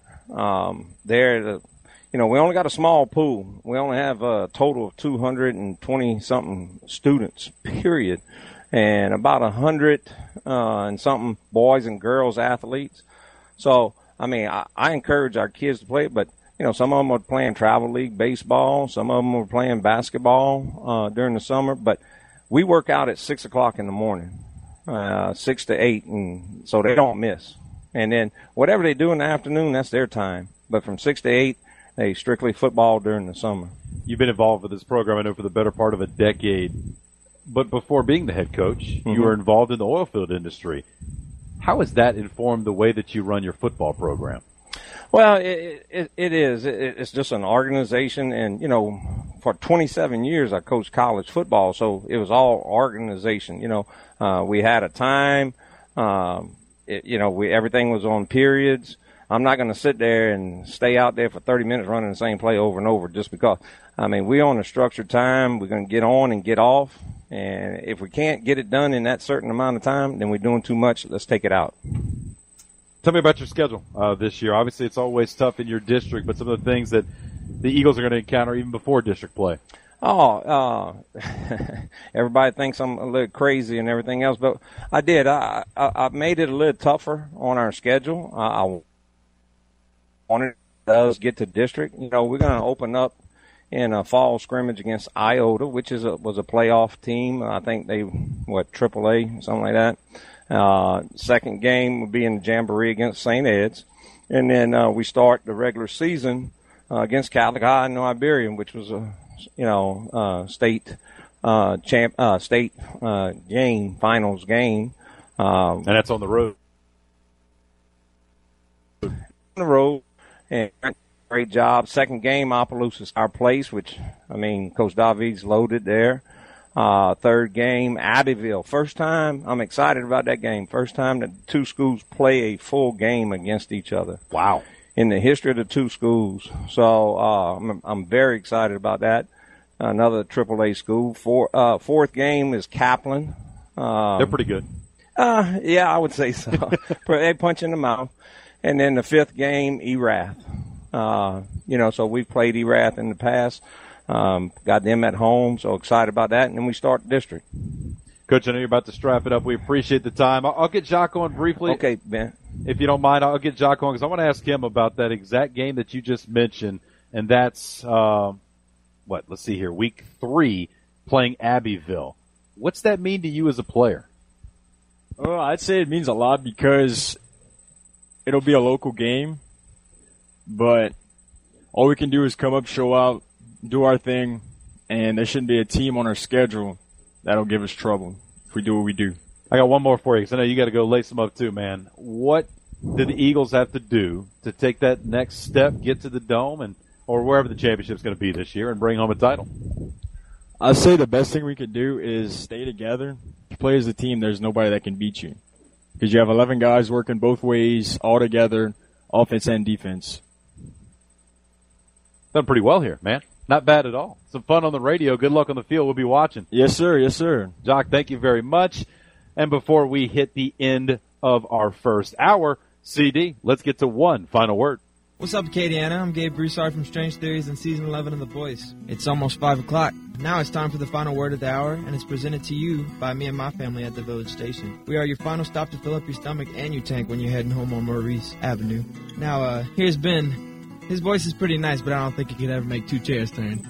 We only got a small pool. We only have a total of 220-something students, period, and about 100 and something boys and girls athletes. So, I mean, I encourage our kids to play it, but, some of them are playing travel league baseball. Some of them are playing basketball during the summer. But we work out at 6 o'clock in the morning, 6 to 8, and so they don't miss. And then whatever they do in the afternoon, that's their time. But from 6 to 8, they strictly football during the summer. You've been involved with this program, I know, for the better part of a decade. But before being the head coach, you were involved in the oil field industry. How has that informed the way that you run your football program? Well, it is. It's just an organization. And, for 27 years, I coached college football, so it was all organization. We had a time. Everything was on periods. I'm not going to sit there and stay out there for 30 minutes running the same play over and over just because. I mean, we're on a structured time. We're going to get on and get off. And if we can't get it done in that certain amount of time, then we're doing too much. Let's take it out. Tell me about your schedule this year. Obviously, it's always tough in your district, but some of the things that the Eagles are going to encounter even before district play. Everybody thinks I'm a little crazy and everything else, but I did. I made it a little tougher on our schedule. I wanted us to get to district. We're going to open up in a fall scrimmage against Iota, which was a playoff team. I think they, AAA, something like that. Second game would be in the Jamboree against St. Ed's. And then we start the regular season against Catholic High in New Iberia, which was a state game, finals game. And that's on the road. On the road. And great job. Second game, Opelousas, our place, which, Coach David's loaded there. Third game, Abbeville. First time, I'm excited about that game. First time that two schools play a full game against each other. Wow. In the history of the two schools. So, I'm very excited about that. Another AAA school. Fourth game is Kaplan. They're pretty good. Yeah, I would say so. They punch in the mouth. And then the fifth game, Erath. So we've played Erath in the past. Got them at home, so excited about that. And then we start district. Coach, I know you're about to strap it up. We appreciate the time. I'll get Jacques on briefly. Okay, Ben. If you don't mind, I'll get Jacques on because I want to ask him about that exact game that you just mentioned. And that's, let's see here, week 3, playing Abbeville. What's that mean to you as a player? Well, I'd say it means a lot because it'll be a local game, but all we can do is come up, show out, do our thing, and there shouldn't be a team on our schedule that'll give us trouble if we do what we do. I got one more for you because I know you got to go lace them up too, man. What do the Eagles have to do to take that next step, get to the Dome, or wherever the championship's going to be this year, and bring home a title? I'd say the best thing we could do is stay together. If you play as a team, there's nobody that can beat you because you have 11 guys working both ways, all together, offense and defense. Done pretty well here, man. Not bad at all. Some fun on the radio. Good luck on the field. We'll be watching. Yes, sir. Yes, sir. Jacques, thank you very much. And before we hit the end of our first hour, CD, let's get to one final word. What's up, Acadiana? I'm Gabe Broussard from Strange Theories and Season 11 of The Voice. It's almost 5 o'clock. Now it's time for the final word of the hour, and it's presented to you by me and my family at the Village Station. We are your final stop to fill up your stomach and your tank when you're heading home on Maurice Avenue. Now, here's Ben. His voice is pretty nice, but I don't think he could ever make 2 chairs turn.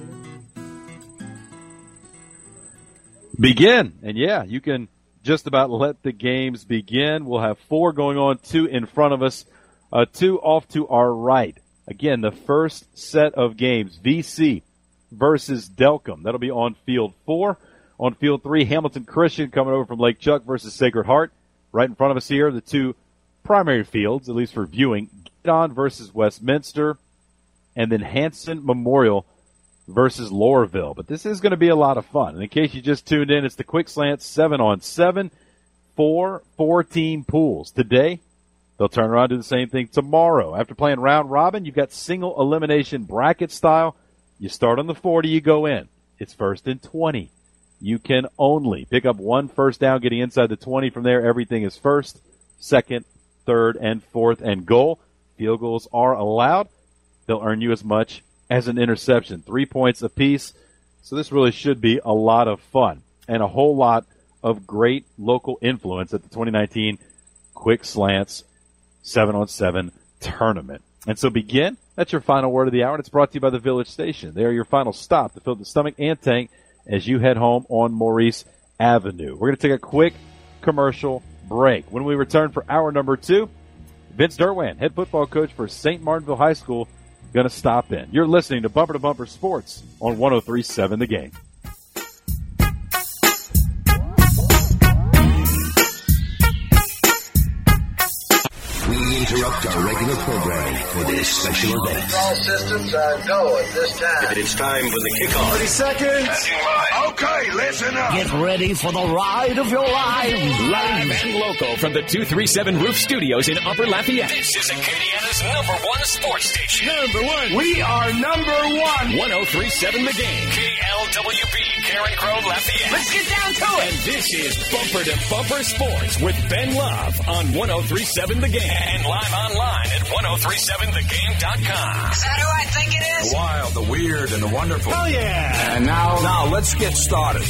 Begin. And yeah, you can just about let the games begin. We'll have 4 going on, 2 in front of us, 2 off to our right. Again, the first set of games, VC versus Delcom. That'll be on field 4. On field 3, Hamilton Christian coming over from Lake Chuck versus Sacred Heart. Right in front of us here, the 2 primary fields, at least for viewing. Gideon versus Westminster, and then Hanson Memorial versus Lorville. But this is going to be a lot of fun. And in case you just tuned in, it's the Quick Slant 7-on-7, 4 14 pools. Today, they'll turn around and do the same thing tomorrow. After playing round robin, you've got single elimination bracket style. You start on the 40, you go in. It's 1st and 20. You can only pick up 1 first down getting inside the 20. From there, everything is 1st, 2nd, 3rd and 4th and goal. Field goals are allowed. They'll earn you as much as an interception. 3 points apiece. So this really should be a lot of fun and a whole lot of great local influence at the 2019 Quick Slants 7-on-7 tournament. And so begin. That's your final word of the hour, and it's brought to you by the Village Station. They are your final stop to fill the stomach and tank as you head home on Maurice Avenue. We're going to take a quick commercial break. When we return for hour number 2, Vince Dirtwan, head football coach for St. Martinville High School, going to stop in. You're listening to Bumper to Bumper Sports on 103.7 The Game. We interrupt our regular program for this special event. All systems are go at this time. It's time for the kickoff. 30 seconds. Okay, listen up. Get ready for the ride of your life. Live and local from the 237 Roof Studios in Upper Lafayette. This is Acadiana's #1 sports station. #1. We are #1. 103.7 The Game. KLWB, Karen Crow, Lafayette. Let's get down to it. And this is Bumper to Bumper Sports with Ben Love on 103.7 The Game. And live online at 1037thegame.com. Is that who I think it is? The wild, the weird, and the wonderful. Oh, yeah. And now let's get started.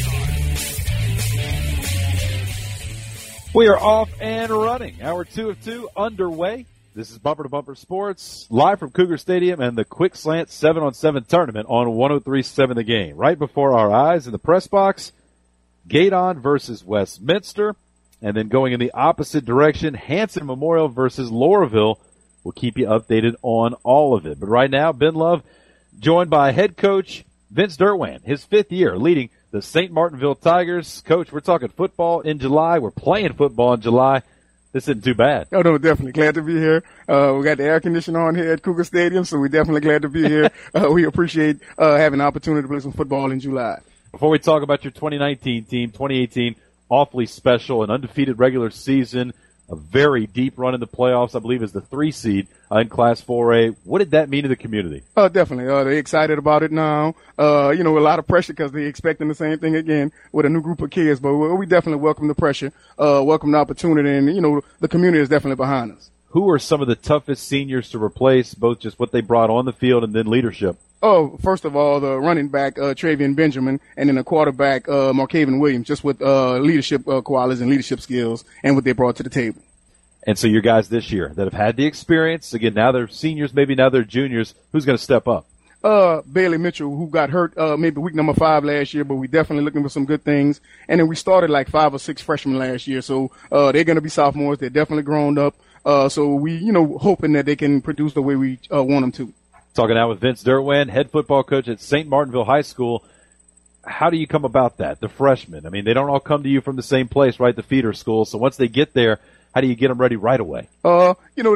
We are off and running. Hour 2 of 2 underway. This is Bumper to Bumper Sports, live from Cougar Stadium and the Quick Slant 7-on-7 tournament on 103.7 The Game. Right before our eyes in the press box, Gaydon versus Westminster. And then going in the opposite direction, Hanson Memorial versus Loreauville. We'll keep you updated on all of it. But right now, Ben Love, joined by head coach Vince Dirtwan, his 5th year leading the St. Martinville Tigers. Coach, we're talking football in July. We're playing football in July. This isn't too bad. Oh, no, definitely. Glad to be here. We got the air conditioning on here at Cougar Stadium, so we're definitely glad to be here. We appreciate having the opportunity to play some football in July. Before we talk about your 2019 team, 2018, awfully special, an undefeated regular season, a very deep run in the playoffs, I believe is the 3 seed in Class 4A. What did that mean to the community? Definitely. They're excited about it now. A lot of pressure because they're expecting the same thing again with a new group of kids, but we definitely welcome the pressure, welcome the opportunity, and, the community is definitely behind us. Who are some of the toughest seniors to replace, both just what they brought on the field and then leadership? Oh, first of all, the running back, Travian Benjamin, and then the quarterback, Markaven Williams, just with leadership qualities and leadership skills and what they brought to the table. And so your guys this year that have had the experience, again, now they're seniors, maybe now they're juniors, who's going to step up? Bailey Mitchell, who got hurt maybe week number 5 last year, but we definitely looking for some good things. And then we started like 5 or 6 freshmen last year, so they're going to be sophomores. They're definitely grown up. So we, hoping that they can produce the way we want them to. Talking now with Vince Dirtwan, head football coach at St. Martinville High School. How do you come about that, the freshmen? I mean, they don't all come to you from the same place, right, the feeder school. So once they get there, how do you get them ready right away? Our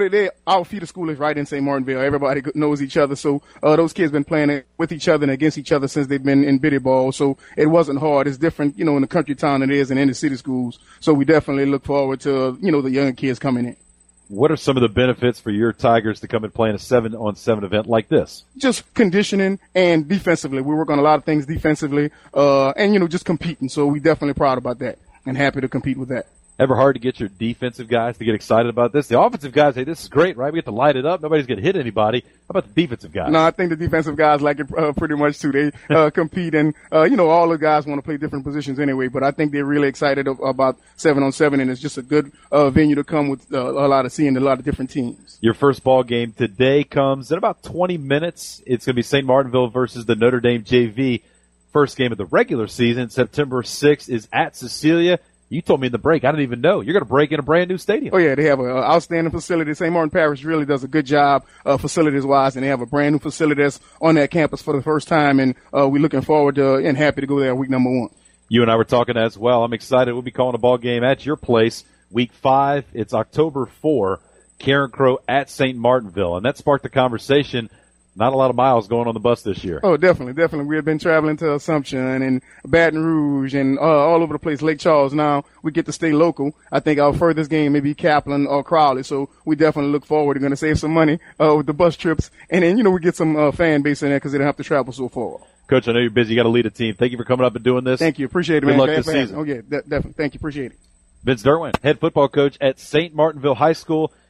feeder school is right in St. Martinville. Everybody knows each other. So those kids been playing with each other and against each other since they've been in Biddy Ball. So it wasn't hard. It's different, in the country town it is and in the city schools. So we definitely look forward to, the young kids coming in. What are some of the benefits for your Tigers to come and play in a 7-on-7 event like this? Just conditioning and defensively. We work on a lot of things defensively, and, just competing. So we definitely proud about that and happy to compete with that. Ever hard to get your defensive guys to get excited about this? The offensive guys, hey, this is great, right? We get to light it up. Nobody's going to hit anybody. How about the defensive guys? No, I think the defensive guys like it pretty much too. They compete, and all the guys want to play different positions anyway. But I think they're really excited about 7-on-7, and it's just a good venue to come with seeing a lot of different teams. Your first ball game today comes in about 20 minutes. It's going to be St. Martinville versus the Notre Dame JV. First game of the regular season, September 6th, is at Cecilia. You told me in the break. I didn't even know. You're going to break in a brand new stadium. Oh, yeah. They have an outstanding facility. St. Martin Parish really does a good job facilities-wise, and they have a brand new facility that's on that campus for the first time, and we're looking forward to and happy to go there week number 1. You and I were talking as well. I'm excited. We'll be calling a ball game at your place week 5. It's October 4, Karen Crow at St. Martinville, and that sparked a conversation. Not a lot of miles going on the bus this year. Oh, definitely. We have been traveling to Assumption and Baton Rouge and all over the place, Lake Charles. Now we get to stay local. I think our furthest game may be Kaplan or Crowley. So we definitely look forward to going to save some money with the bus trips. And then, we get some fan base in there because they don't have to travel so far. Coach, I know you're busy. You got to lead a team. Thank you for coming up and doing this. Thank you. Appreciate it, man. Good luck this season. Oh, yeah, definitely. Thank you. Appreciate it. Vince Dirtwan, head football coach at St. Martinville High School.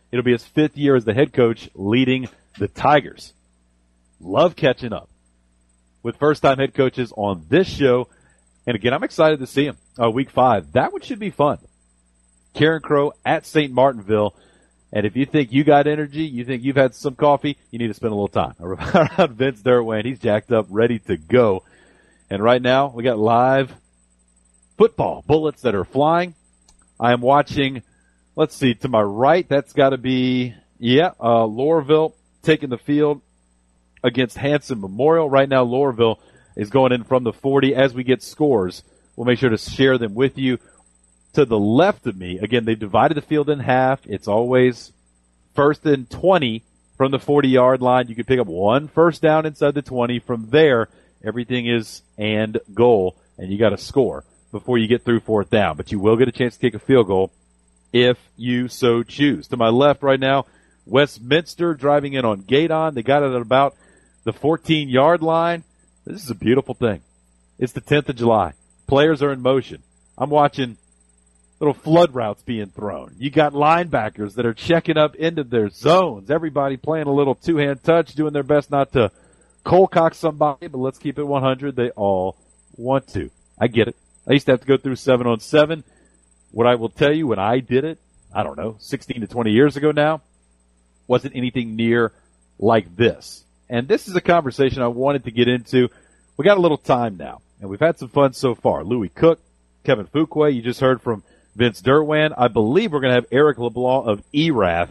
It'll be his 5th year as the head coach leading the Tigers. Love catching up with first-time head coaches on this show. And again, I'm excited to see him. Week 5. That one should be fun. Karen Crow at St. Martinville. And if you think you got energy, you think you've had some coffee, you need to spend a little time around Vince Dirtwan. He's jacked up, ready to go. And right now, we got live football bullets that are flying. I am watching, let's see, to my right, that's got to be, Laurelville taking the field against Hanson Memorial. Right now, Laurelville is going in from the 40. As we get scores, we'll make sure to share them with you. To the left of me, again, they've divided the field in half. It's always 1st and 20 from the 40-yard line. You can pick up 1 first down inside the 20. From there, everything is and goal, and you got to score before you get through 4th down. But you will get a chance to kick a field goal if you so choose. To my left right now, Westminster driving in on Gaydon. They got it at about the 14-yard line. This is a beautiful thing. It's the 10th of July. Players are in motion. I'm watching little flood routes being thrown. You got linebackers that are checking up into their zones. Everybody playing a little two-hand touch, doing their best not to cold-cock somebody, but let's keep it 100. They all want to. I get it. I used to have to go through 7-on-7. What I will tell you, when I did it, 16 to 20 years ago now, wasn't anything near like this. And this is a conversation I wanted to get into. We got a little time now, and we've had some fun so far. Louis Cook, Kevin Fuqua, you just heard from Vince Dirtwan. I believe we're going to have Eric LeBlanc of ERAF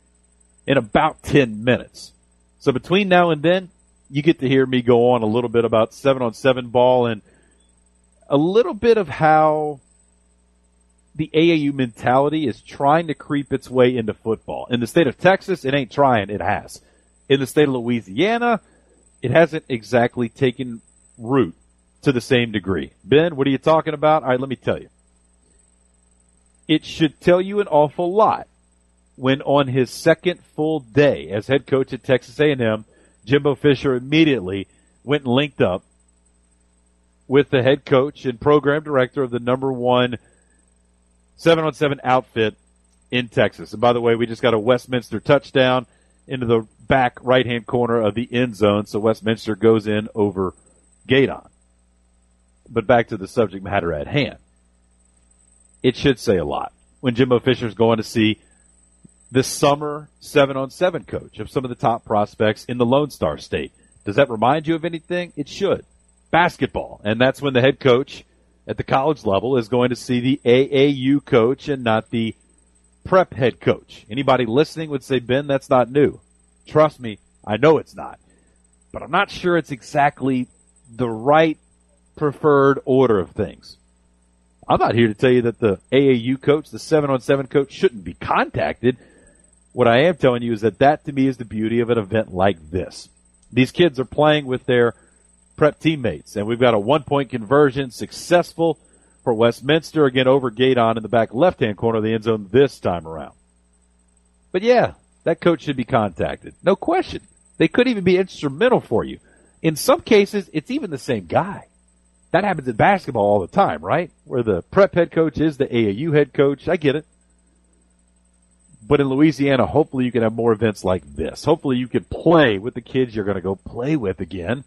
in about 10 minutes. So between now and then, you get to hear me go on a little bit about 7-on-7 ball and a little bit of how the AAU mentality is trying to creep its way into football. In the state of Texas, it ain't trying, it has. In the state of Louisiana, it hasn't exactly taken root to the same degree. Ben, what are you talking about? All right, let me tell you. It should tell you an awful lot when on his 2nd full day as head coach at Texas A&M, Jimbo Fisher immediately went and linked up with the head coach and program director of the number 1 7-on-7 outfit in Texas. And by the way, we just got a Westminster touchdown into the back right-hand corner of the end zone, so Westminster goes in over Gaydon. But back to the subject matter at hand. It should say a lot when Jimbo Fisher's going to see the summer 7-on-7 coach of some of the top prospects in the Lone Star State. Does that remind you of anything? It should. Basketball. And that's when the head coach at the college level is going to see the AAU coach and not the prep head coach. Anybody listening would say, Ben, that's not new. Trust me, I know it's not. But I'm not sure it's exactly the right preferred order of things. I'm not here to tell you that the AAU coach, the 7-on-7 coach, shouldn't be contacted. What I am telling you is that to me is the beauty of an event like this. These kids are playing with their prep teammates, and we've got a 1-point conversion successful for Westminster, again over Gaydon in the back left-hand corner of the end zone this time around. But yeah, that coach should be contacted. No question. They could even be instrumental for you. In some cases, it's even the same guy. That happens in basketball all the time, right? Where the prep head coach is the AAU head coach. I get it. But in Louisiana, hopefully you can have more events like this. Hopefully you can play with the kids you're going to go play with again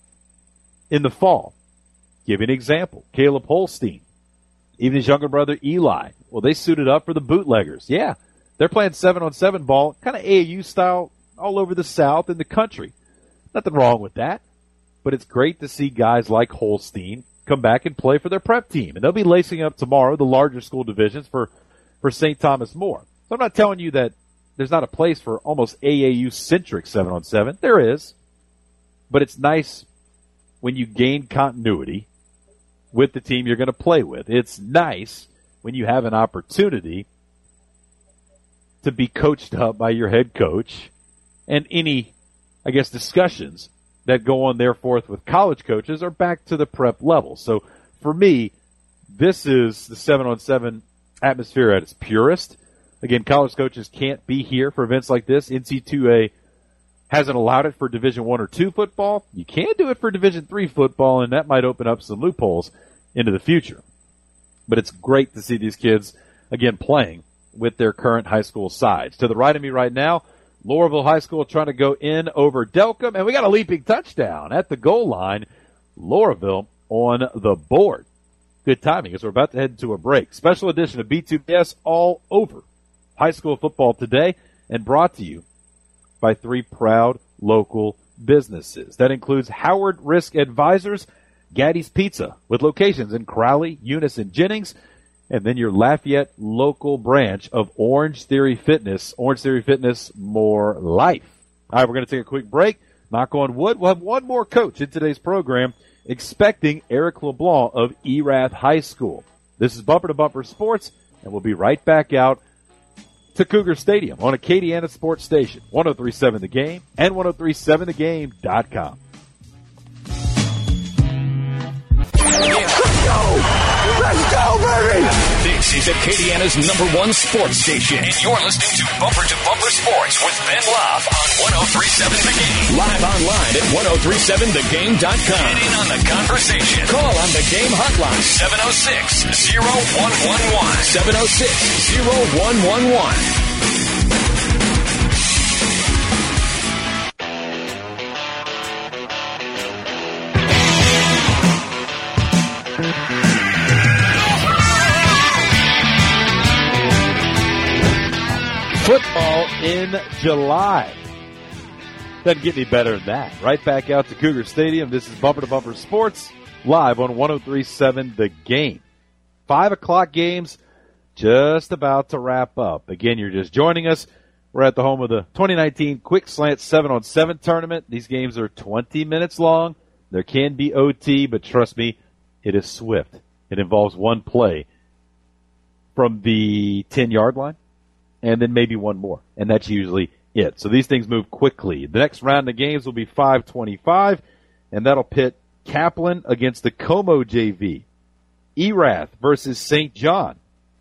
in the fall. Give you an example. Caleb Holstein, even his younger brother Eli. Well, they suited up for the Bootleggers. Yeah, they're playing 7-on-7 ball, kind of AAU style all over the South and the country. Nothing wrong with that. But it's great to see guys like Holstein come back and play for their prep team. And they'll be lacing up tomorrow the larger school divisions for St. Thomas More. So I'm not telling you that there's not a place for almost AAU-centric 7-on-7. There is. But it's nice when you gain continuity with the team you're going to play with. It's nice when you have an opportunity to be coached up by your head coach and any, discussions that go on there forth with college coaches are back to the prep level. So for me, this is the 7-on-7 atmosphere at its purest. Again, college coaches can't be here for events like this. NC2A hasn't allowed it for Division I or II football. You can do it for Division III football, and that might open up some loopholes into the future. But it's great to see these kids, again, playing with their current high school sides. To the right of me right now, Laurelville High School trying to go in over Delcom, and we got a leaping touchdown at the goal line. Laurelville on the board. Good timing as we're about to head into a break. Special edition of B2BS all over high school football today, and brought to you by 3 proud local businesses. That includes Howard Risk Advisors, Gaddy's Pizza, with locations in Crowley, Eunice, and Jennings, and then your Lafayette local branch of Orange Theory Fitness. Orange Theory Fitness, more life. All right, we're going to take a quick break. Knock on wood. We'll have one more coach in today's program, expecting Eric LeBlanc of Erath High School. This is Bumper to Bumper Sports, and we'll be right back out to Cougar Stadium on Acadiana Sports Station, 103.7 The Game and 103.7thegame.com. Let's go, baby! This is Acadiana's #1 sports station, and you're listening to Bumper to Bumper Sports with Ben Love on 103.7 The Game. Live online at 103.7thegame.com. Get in on the conversation. Call on the game hotline, 706-0111. 706-0111. Football in July. Doesn't get any better than that. Right back out to Cougar Stadium. This is Bumper to Bumper Sports, live on 103.7 The Game. 5 o'clock games just about to wrap up. Again, you're just joining us. We're at the home of the 2019 Quick Slant 7-on-7 tournament. These games are 20 minutes long. There can be OT, but trust me, it is swift. It involves one play from the 10-yard line, and then maybe one more, and that's usually it. So these things move quickly. The next round of games will be 5:25, and that'll pit Kaplan against the Como JV, Erath versus St. John,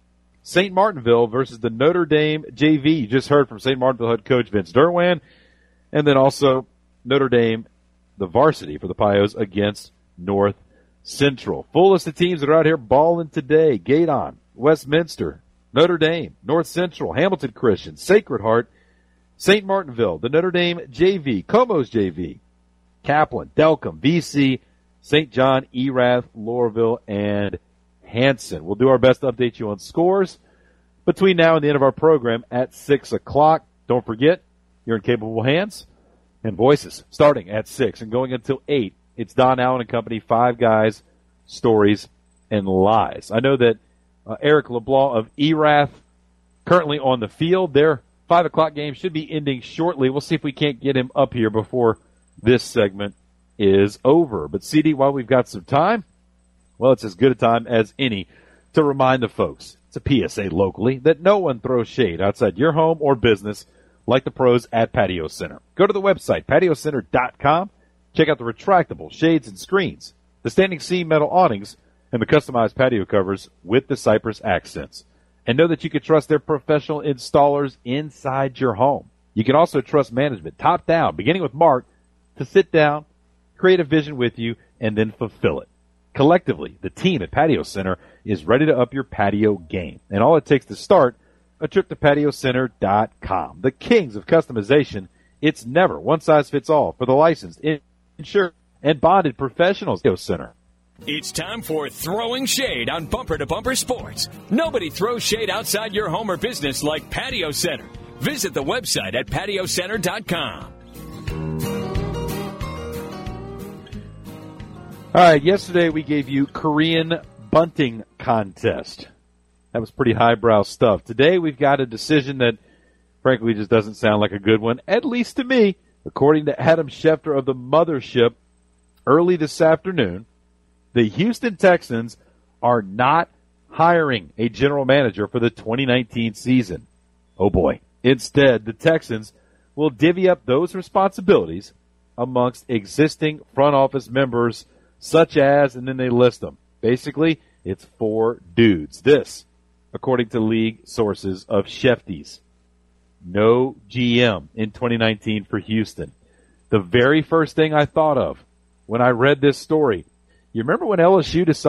St. Martinville versus the Notre Dame JV. You just heard from St. Martinville head coach Vince Derwan, and then also Notre Dame, the varsity for the Pios, against North Central. Full list of teams that are out here balling today: Gaydon, Westminster, Notre Dame, North Central, Hamilton Christian, Sacred Heart, St. Martinville, the Notre Dame JV, Como's JV, Kaplan, Delcom, VC, St. John, Erath, Laurelville, and Hanson. We'll do our best to update you on scores between now and the end of our program at 6 o'clock. Don't forget, you're in capable hands and voices starting at 6 and going until 8. It's Don Allen and Company, 5 guys, stories, and lies. I know that Eric LeBlanc of Erath currently on the field. Their 5 o'clock game should be ending shortly. We'll see if we can't get him up here before this segment is over. But CD, while we've got some time, well, it's as good a time as any to remind the folks, it's a PSA locally, that no one throws shade outside your home or business like the pros at Patio Center. Go to the website, patiocenter.com. Check out the retractable shades and screens, the standing seam metal awnings, and the customized patio covers with the cypress accents. And know that you can trust their professional installers inside your home. You can also trust management, top down, beginning with Mark, to sit down, create a vision with you, and then fulfill it. Collectively, the team at Patio Center is ready to up your patio game. And all it takes to start, a trip to patiocenter.com. The kings of customization. It's never one size fits all for the licensed, insured, and bonded professionals. Patio Center. It's time for Throwing Shade on Bumper to Bumper Sports. Nobody throws shade outside your home or business like Patio Center. Visit the website at patiocenter.com. All right, yesterday we gave you Korean bunting contest. That was pretty highbrow stuff. Today we've got a decision that, frankly, just doesn't sound like a good one, at least to me. According to Adam Schefter of the Mothership, early this afternoon, the Houston Texans are not hiring a general manager for the 2019 season. Oh boy. Instead, the Texans will divvy up those responsibilities amongst existing front office members such as, and then they list them. Basically, it's 4 dudes. This, according to league sources of Shefty's. No GM in 2019 for Houston. The very first thing I thought of when I read this story, you remember when LSU decided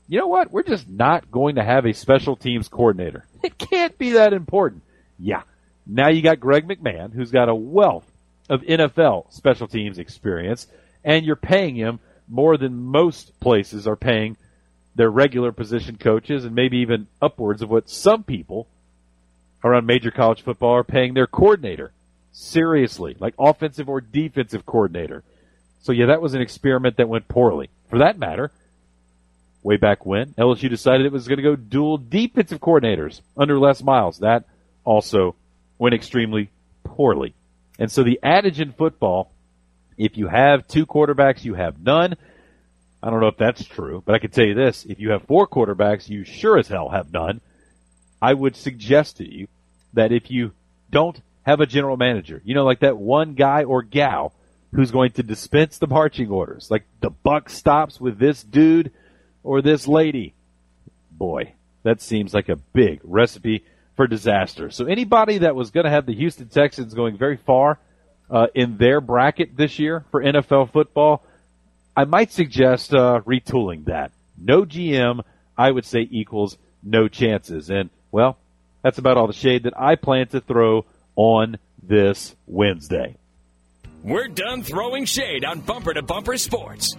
you know what? We're just not going to have a special teams coordinator. It can't be that important. Yeah. Now you got Greg McMahon, who's got a wealth of NFL special teams experience, and you're paying him more than most places are paying their regular position coaches, and maybe even upwards of what some people around major college football are paying their coordinator. Seriously, like offensive or defensive coordinator. So yeah, that was an experiment that went poorly. For that matter, way back when, LSU decided it was going to go dual defensive coordinators under Les Miles. That also went extremely poorly. And so the adage in football, if you have 2 quarterbacks, you have none. I don't know if that's true, but I can tell you this. If you have 4 quarterbacks, you sure as hell have none. I would suggest to you that if you don't have a general manager, like that one guy or gal who's going to dispense the marching orders, like the buck stops with this dude or this lady, boy, that seems like a big recipe for disaster. So anybody that was going to have the Houston Texans going very far in their bracket this year for NFL football, I might suggest retooling that. No GM, I would say, equals no chances. And, well, that's about all the shade that I plan to throw on this Wednesday. We're done throwing shade on Bumper to Bumper Sports.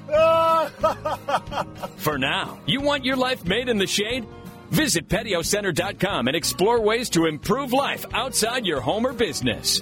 For now, you want your life made in the shade? Visit PatioCenter.com and explore ways to improve life outside your home or business.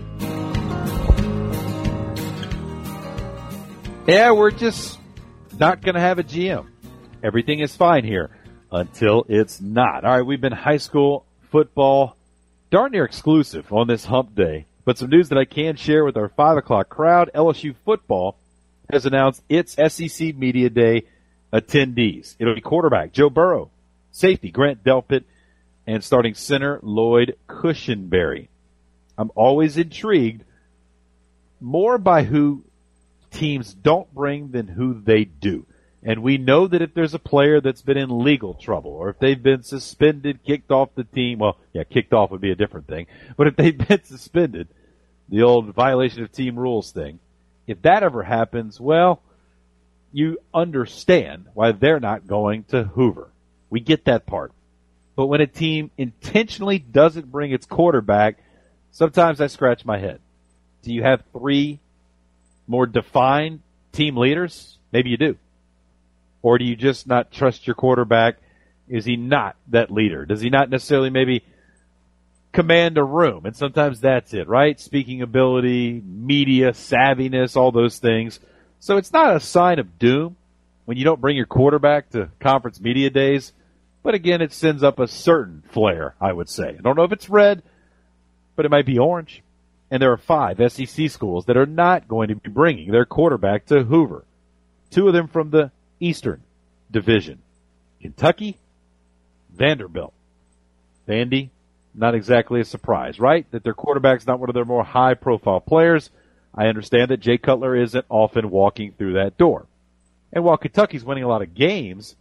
Yeah, we're just not going to have a GM. Everything is fine here until it's not. All right, we've been high school football darn near exclusive on this hump day. But some news that I can share with our 5 o'clock crowd. LSU football has announced its SEC Media Day attendees. It'll be quarterback Joe Burrow, safety Grant Delpit, and starting center Lloyd Cushenberry. I'm always intrigued more by who teams don't bring than who they do. And we know that if there's a player that's been in legal trouble, or if they've been suspended, kicked off the team, well, yeah, kicked off would be a different thing, but if they've been suspended, the old violation of team rules thing, if that ever happens, well, you understand why they're not going to Hoover. We get that part. But when a team intentionally doesn't bring its quarterback, sometimes I scratch my head. Do you have 3 more defined team leaders? Maybe you do. Or do you just not trust your quarterback? Is he not that leader? Does he not necessarily maybe command a room? And sometimes that's it, right? Speaking ability, media, savviness, all those things. So it's not a sign of doom when you don't bring your quarterback to conference media days. But again, it sends up a certain flair, I would say. I don't know if it's red, but it might be orange. And there are 5 SEC schools that are not going to be bringing their quarterback to Hoover. 2 of them from the Eastern Division. Kentucky, Vanderbilt. Vandy, not exactly a surprise, right? That their quarterback's not one of their more high-profile players. I understand that Jay Cutler isn't often walking through that door. And while Kentucky's winning a lot of games,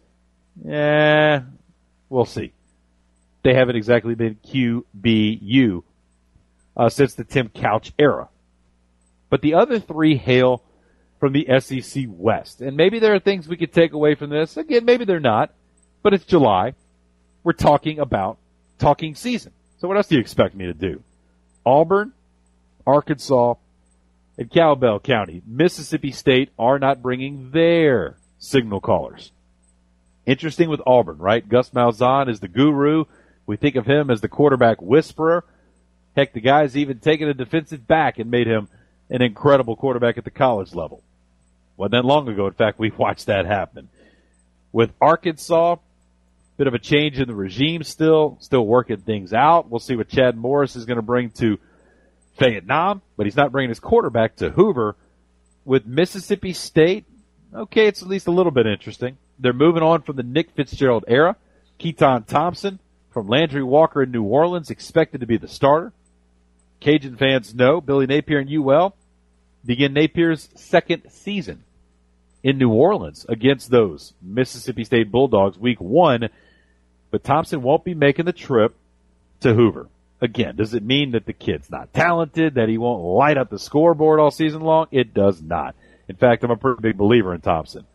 we'll see. They haven't exactly been QBU since the Tim Couch era. But the other 3 hail from the SEC West. And maybe there are things we could take away from this. Again, maybe they're not. But it's July. We're talking season. So what else do you expect me to do? Auburn, Arkansas, and Cowbell County. Mississippi State are not bringing their signal callers. Interesting with Auburn, right? Gus Malzahn is the guru. We think of him as the quarterback whisperer. Heck, the guy's even taken a defensive back and made him an incredible quarterback at the college level. Wasn't that long ago. In fact, we watched that happen. With Arkansas, bit of a change in the regime still working things out. We'll see what Chad Morris is going to bring to Vietnam, but he's not bringing his quarterback to Hoover. With Mississippi State, okay, it's at least a little bit interesting. They're moving on from the Nick Fitzgerald era. Keaton Thompson from Landry Walker in New Orleans expected to be the starter. Cajun fans know Billy Napier and UL begin Napier's 2nd season in New Orleans against those Mississippi State Bulldogs week 1. But Thompson won't be making the trip to Hoover. Again, does it mean that the kid's not talented, that he won't light up the scoreboard all season long? It does not. In fact, I'm a pretty big believer in Thompson.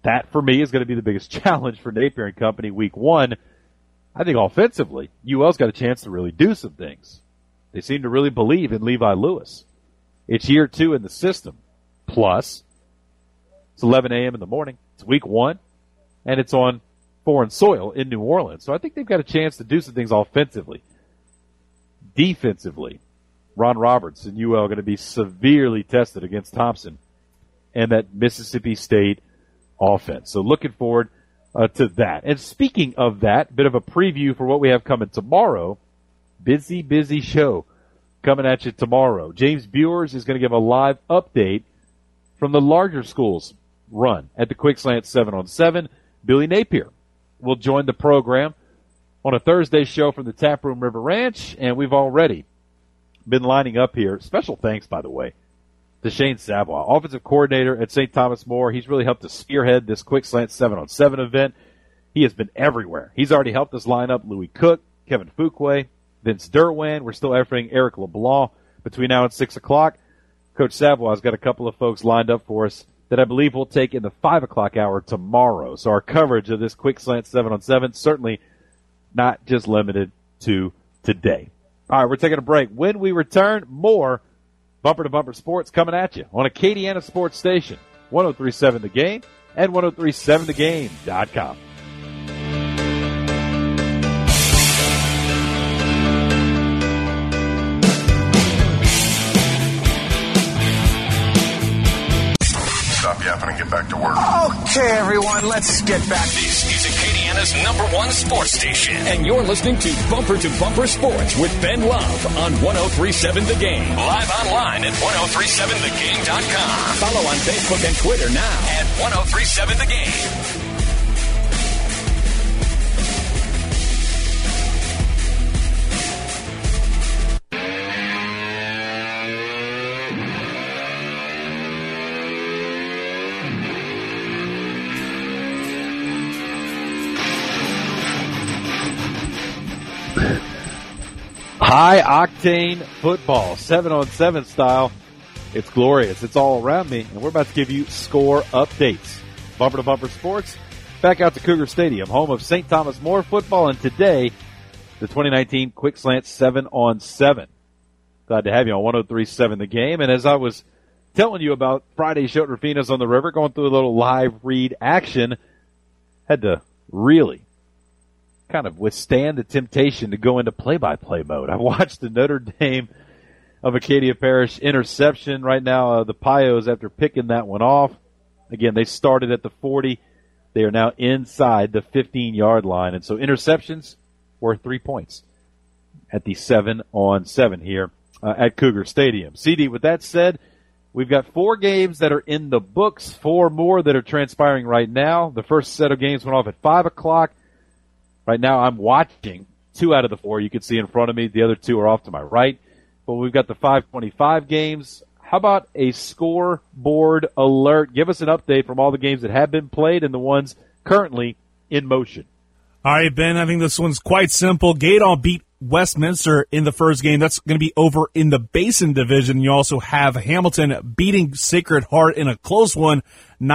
That, for me, is going to be the biggest challenge for Napier and company week one. I think offensively, UL's got a chance to really do some things. They seem to really believe in Levi Lewis. It's year 2 in the system. Plus, it's 11 a.m. in the morning. It's week one, and it's on foreign soil in New Orleans. So I think they've got a chance to do some things offensively. Defensively, Ron Roberts and UL are going to be severely tested against Thompson and that Mississippi State offense. So looking forward to that. And speaking of that, bit of a preview for what we have coming tomorrow. Busy show coming at you tomorrow. James Buers is going to give a live update from the larger schools run at the Quick Slant 7-on-7. Billy Napier will join the program on a Thursday show from the Taproom River Ranch, and we've already been lining up here. Special thanks, by the way, to Shane Savoie, offensive coordinator at St. Thomas More. He's really helped to spearhead this Quick Slant 7-on-7 event. He has been everywhere. He's already helped us line up Louis Cook, Kevin Fuquay, Vince Dirtwan. We're still efforting Eric LeBlanc between now and 6 o'clock. Coach Savoie's got a couple of folks lined up for us that I believe we'll take in the 5 o'clock hour tomorrow. So our coverage of this Quick Slant 7-on-7 certainly not just limited to today. All right, we're taking a break. When we return, more Bumper to Bumper Sports coming at you on Acadiana Sports Station, 103.7 The Game and 103.7thegame.com. Stop yapping and get back to work. Okay, everyone, let's get back. This is Acadiana's #1 sports station, and you're listening to Bumper Sports with Ben Love on 103.7 The Game. Live online at 103.7thegame.com. Follow on Facebook and Twitter now at 103.7 The Game. High-octane football, 7-on-7 style. It's glorious. It's all around me, and we're about to give you score updates. Bumper to Bumper Sports, back out to Cougar Stadium, home of St. Thomas More football, and today, the 2019 Quick Slant 7-on-7. Glad to have you on 103.7 The Game, and as I was telling you about Friday's show at Rufino's on the River, going through a little live read action, had to really kind of withstand the temptation to go into play-by-play mode. I watched the Notre Dame of Acadia Parish interception right now. The Pios, after picking that one off, again, they started at the 40. They are now inside the 15-yard line. And so interceptions worth 3 points at the 7-on-7 here at Cougar Stadium. CD, with that said, we've got 4 games that are in the books, 4 more that are transpiring right now. The first set of games went off at 5 o'clock. Right now I'm watching 2 out of the 4 you can see in front of me. The other 2 are off to my right. But we've got the 5:25 games. How about a scoreboard alert? Give us an update from all the games that have been played and the ones currently in motion. All right, Ben, I think this one's quite simple. Gaydon beat Westminster in the first game. That's going to be over in the Basin Division. You also have Hamilton beating Sacred Heart in a close one,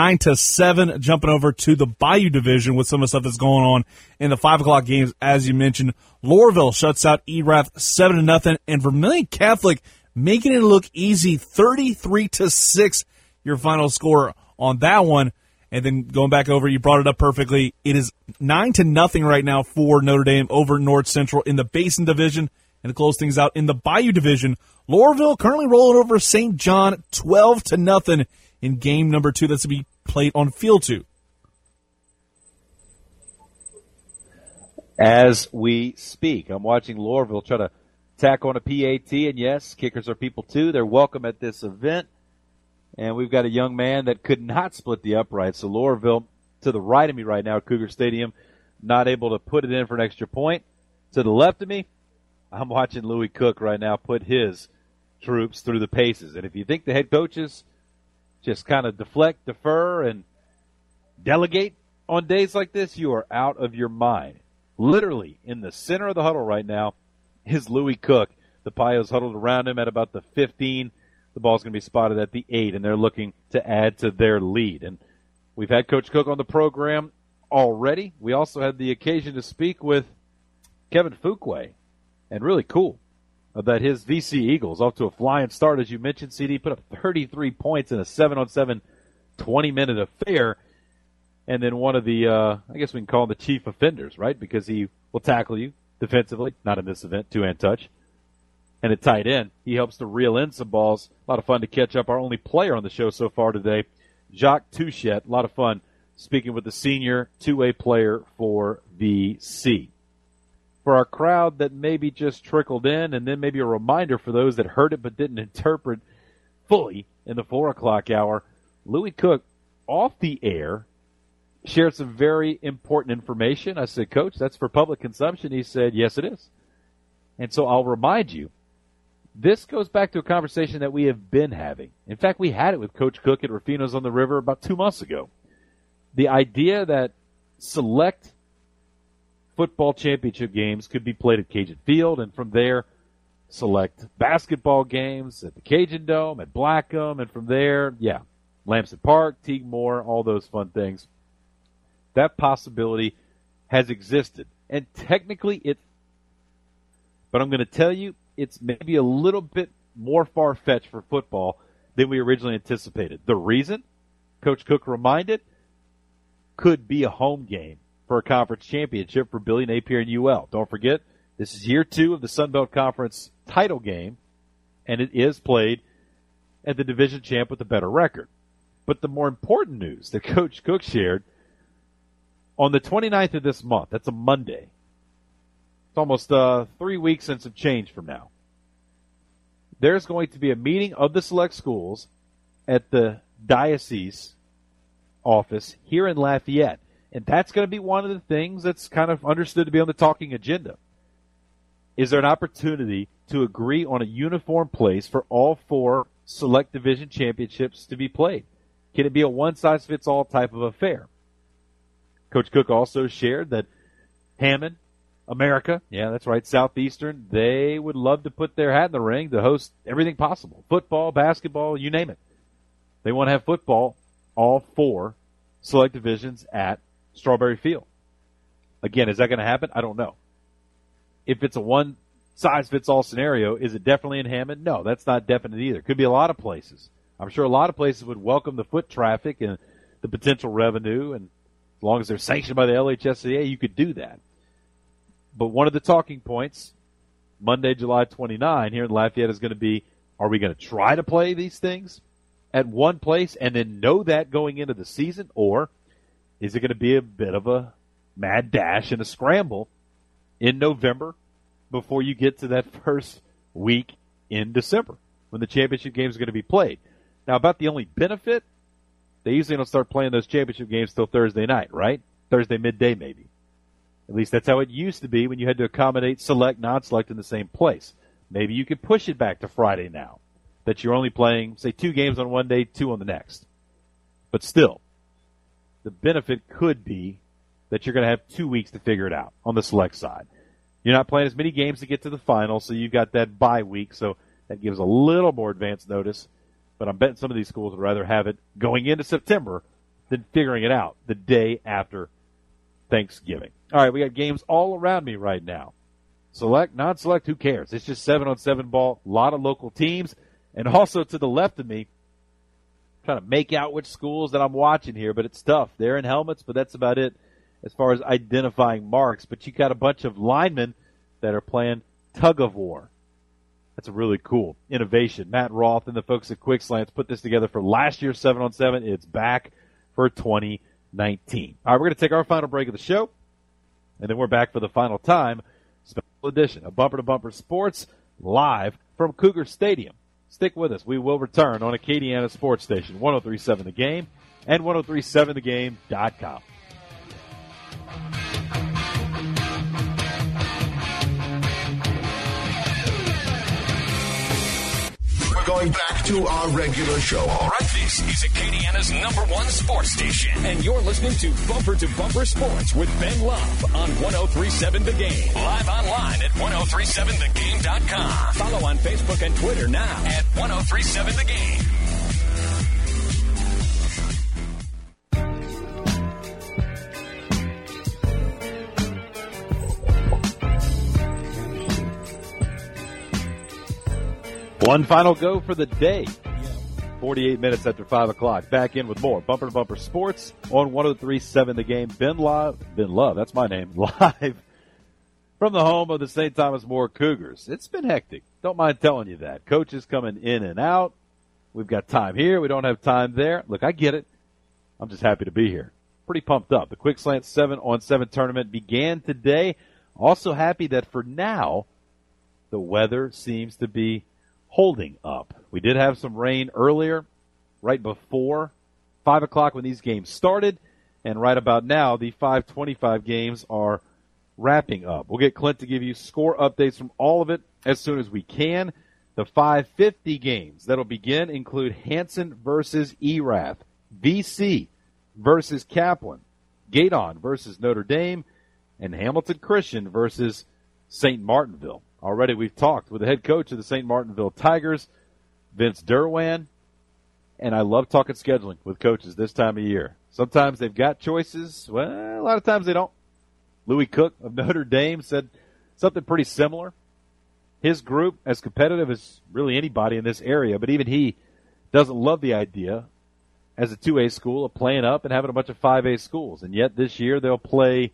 9-7, jumping over to the Bayou Division with some of the stuff that's going on in the 5 o'clock games, as you mentioned. Loreauville shuts out Erath 7-0, and Vermilion Catholic making it look easy, 33-6, your final score on that one. And then going back over, you brought it up perfectly. It is 9-0 right now for Notre Dame over North Central in the Basin Division. And to close things out in the Bayou Division, Loreauville currently rolling over St. John 12-0 in game number 2. That's to be played on field 2. As we speak, I'm watching Loreauville try to tack on a PAT. And yes, kickers are people too. They're welcome at this event. And we've got a young man that could not split the uprights. So Loreauville, to the right of me right now at Cougar Stadium, not able to put it in for an extra point. To the left of me, I'm watching Louis Cook right now put his troops through the paces. And if you think the head coaches just kind of deflect, defer, and delegate on days like this, you are out of your mind. Literally in the center of the huddle right now is Louis Cook. The Pios huddled around him at about the 15. The ball's going to be spotted at the 8, and they're looking to add to their lead. And We've had Coach Cook on the program already. We also had the occasion to speak with Kevin Fuquay, and really cool that his VC Eagles off to a flying start. As you mentioned, CD put up 33 points in a 7-on-7 20-minute affair, and then one of the, I guess we can call him the chief offenders, right? Because he will tackle you defensively, not in this event, two-hand touch. And at tight end, he helps to reel in some balls. A lot of fun to catch up. Our only player on the show so far today, Jacques Touchette. A lot of fun speaking with the senior two-way player for VC. For our crowd that maybe just trickled in, and then maybe a reminder for those that heard it but didn't interpret fully in the 4 o'clock hour, Louis Cook, off the air, shared some very important information. I said, Coach, that's for public consumption. He said, yes, it is. And so I'll remind you, this goes back to a conversation that we have been having. In fact, we had it with Coach Cook at Rufino's on the River about 2 months ago. The idea that select football championship games could be played at Cajun Field, and from there, select basketball games at the Cajun Dome, at Blackham, and from there, Lamson Park, Teague Moore, all those fun things. That possibility has existed, and technically but I'm going to tell you, it's maybe a little bit more far-fetched for football than we originally anticipated. The reason, Coach Cook reminded, could be a home game for a conference championship for Billy Napier and UL. Don't forget, this is year 2 of the Sun Belt Conference title game, and it is played at the division champ with a better record. But the more important news that Coach Cook shared, on the 29th of this month, that's a Monday, it's almost 3 weeks and some change from now, there's going to be a meeting of the select schools at the diocese office here in Lafayette. And that's going to be one of the things that's kind of understood to be on the talking agenda. Is there an opportunity to agree on a uniform place for all 4 select division championships to be played? Can it be a one-size-fits-all type of affair? Coach Cook also shared that Hammond, America, that's right, Southeastern, they would love to put their hat in the ring to host everything possible. Football, basketball, you name it. They want to have football, all 4 select divisions at Strawberry Field. Again, is that going to happen? I don't know. If it's a one-size-fits-all scenario, is it definitely in Hammond? No, that's not definite either. Could be a lot of places. I'm sure a lot of places would welcome the foot traffic and the potential revenue, and as long as they're sanctioned by the LHSCA, you could do that. But one of the talking points, Monday, July 29, here in Lafayette is going to be, are we going to try to play these things at one place and then know that going into the season, or is it going to be a bit of a mad dash and a scramble in November before you get to that first week in December when the championship games are going to be played? Now, about the only benefit, they usually don't start playing those championship games till Thursday night, right? Thursday midday maybe. At least that's how it used to be when you had to accommodate select, non-select in the same place. Maybe you could push it back to Friday now, that you're only playing, say, 2 games on one day, 2 on the next. But still, the benefit could be that you're going to have 2 weeks to figure it out on the select side. You're not playing as many games to get to the final, so you've got that bye week, so that gives a little more advance notice. But I'm betting some of these schools would rather have it going into September than figuring it out the day after Thanksgiving. All right, we got games all around me right now. Select, non-select, who cares? It's just 7-on-7 ball, a lot of local teams. And also to the left of me, I'm trying to make out which schools that I'm watching here, but it's tough. They're in helmets, but that's about it as far as identifying marks. But you got a bunch of linemen that are playing tug of war. That's a really cool innovation. Matt Roth and the folks at Quick Slants put this together for last year's 7-on-7. It's back for 2019. All right, we're going to take our final break of the show, and then we're back for the final time. Special edition of Bumper to Bumper Sports live from Cougar Stadium. Stick with us. We will return on Acadiana Sports Station, 103.7 The Game and 103.7thegame.com. Going back to our regular show. All right, this is Acadiana's #1 sports station, and you're listening to Bumper Sports with Ben Love on 103.7 The Game. Live online at 103.7thegame.com. Follow on Facebook and Twitter now at 103.7 The Game. One final go for the day. 48 minutes after 5 o'clock. Back in with more Bumper to Bumper Sports on 103.7 The Game. Ben Love, that's my name, live from the home of the St. Thomas More Cougars. It's been hectic. Don't mind telling you that. Coaches coming in and out. We've got time here. We don't have time there. Look, I get it. I'm just happy to be here. Pretty pumped up. The Quick Slant 7-on-7 tournament began today. Also happy that for now, the weather seems to be holding up. We did have some rain earlier, right before 5 o'clock when these games started, and right about now, the 5:25 games are wrapping up. We'll get Clint to give you score updates from all of it as soon as we can. The 5:50 games that'll begin include Hanson versus Erath, VC versus Kaplan, Gaydon versus Notre Dame, and Hamilton Christian versus St. Martinville. Already we've talked with the head coach of the St. Martinville Tigers, Vince Derwan, and I love talking scheduling with coaches this time of year. Sometimes they've got choices. Well, a lot of times they don't. Louis Cook of Notre Dame said something pretty similar. His group, as competitive as really anybody in this area, but even he doesn't love the idea as a 2A school of playing up and having a bunch of 5A schools. And yet this year they'll play,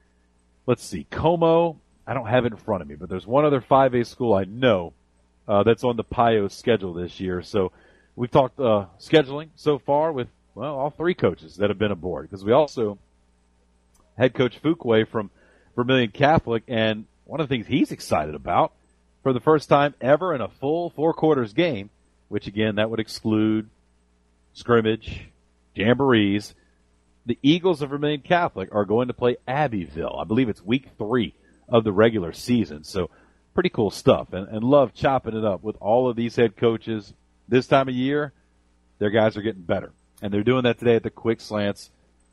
Como. I don't have it in front of me, but there's one other 5A school I know that's on the PIO schedule this year. So we've talked scheduling so far with, all three coaches that have been aboard, because we also had Coach Fuquay from Vermilion Catholic, and one of the things he's excited about for the first time ever in a full 4 quarters game, which again, that would exclude scrimmage, jamborees. The Eagles of Vermilion Catholic are going to play Abbeville. I believe it's week 3 of the regular season. So pretty cool stuff, and love chopping it up with all of these head coaches. This time of year, their guys are getting better, and they're doing that today at the Quick Slants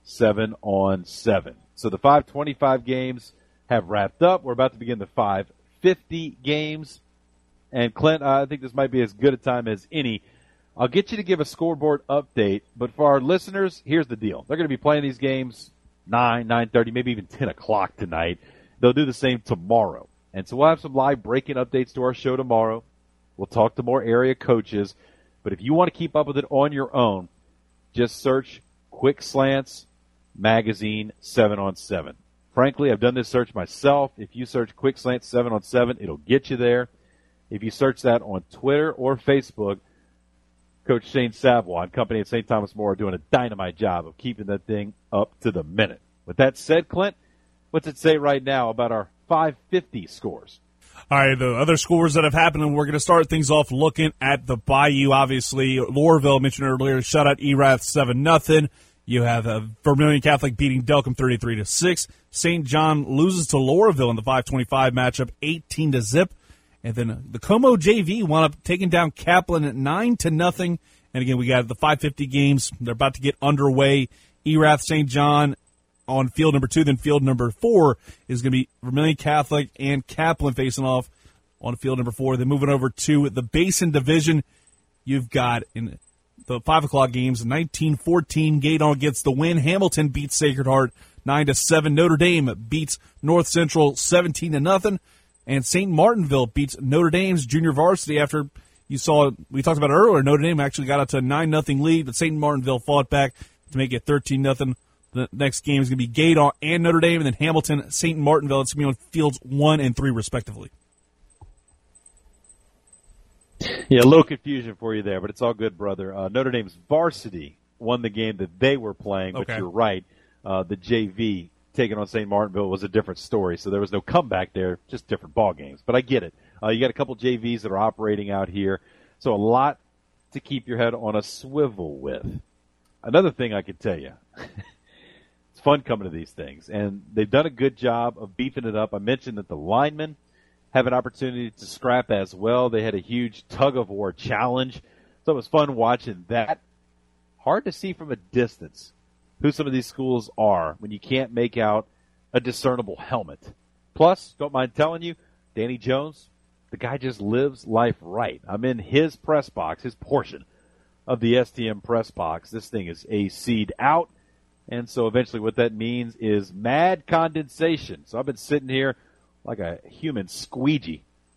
7-on-7. So the 5:25 games have wrapped up. We're about to begin the 5:50 games. And Clint, I think this might be as good a time as any. I'll get you to give a scoreboard update, but for our listeners, here's the deal. They're going to be playing these games 9, 9:30, maybe even 10 o'clock tonight. They'll do the same tomorrow. And so we'll have some live breaking updates to our show tomorrow. We'll talk to more area coaches. But if you want to keep up with it on your own, just search Quick Slants Magazine 7-on-7. Frankly, I've done this search myself. If you search Quick Slants 7-on-7, it'll get you there. If you search that on Twitter or Facebook, Coach Shane Savoy and company at St. Thomas More are doing a dynamite job of keeping that thing up to the minute. With that said, Clint, what's it say right now about our 5:50 scores? All right, the other scores that have happened, and we're going to start things off looking at the Bayou, obviously. Loreauville, mentioned earlier, shut out Erath 7-0. You have Vermilion Catholic beating Delcom 33-6. St. John loses to Loreauville in the 5:25 matchup, 18-0. And then the Como JV wound up taking down Kaplan at 9-0. And again, we got the 5:50 games. They're about to get underway. Erath St. John on field number 2, then field number 4 is going to be Vermilion Catholic and Kaplan facing off on field number 4. Then moving over to the Basin Division, you've got in the 5 o'clock games, 19-14, Gaydon gets the win. Hamilton beats Sacred Heart 9-7. Notre Dame beats North Central 17-0. And St. Martinville beats Notre Dame's junior varsity after we talked about it earlier. Notre Dame actually got out to a 9-0 lead, but St. Martinville fought back to make it 13-0. The next game is going to be Gaydon and Notre Dame, and then Hamilton, St. Martinville. It's going to be on fields 1 and 3, respectively. Yeah, a little confusion for you there, but it's all good, brother. Notre Dame's varsity won the game that they were playing, but you're right. The JV taking on St. Martinville was a different story, so there was no comeback there, just different ball games. But I get it. You got a couple JVs that are operating out here, so a lot to keep your head on a swivel with. Another thing I could tell you, it's fun coming to these things, and they've done a good job of beefing it up. I mentioned that the linemen have an opportunity to scrap as well. They had a huge tug-of-war challenge, so it was fun watching that. Hard to see from a distance who some of these schools are when you can't make out a discernible helmet. Plus, don't mind telling you, Danny Jones, the guy just lives life right. I'm in his press box, his portion of the STM press box. This thing is AC'd out, and so eventually what that means is mad condensation. So I've been sitting here like a human squeegee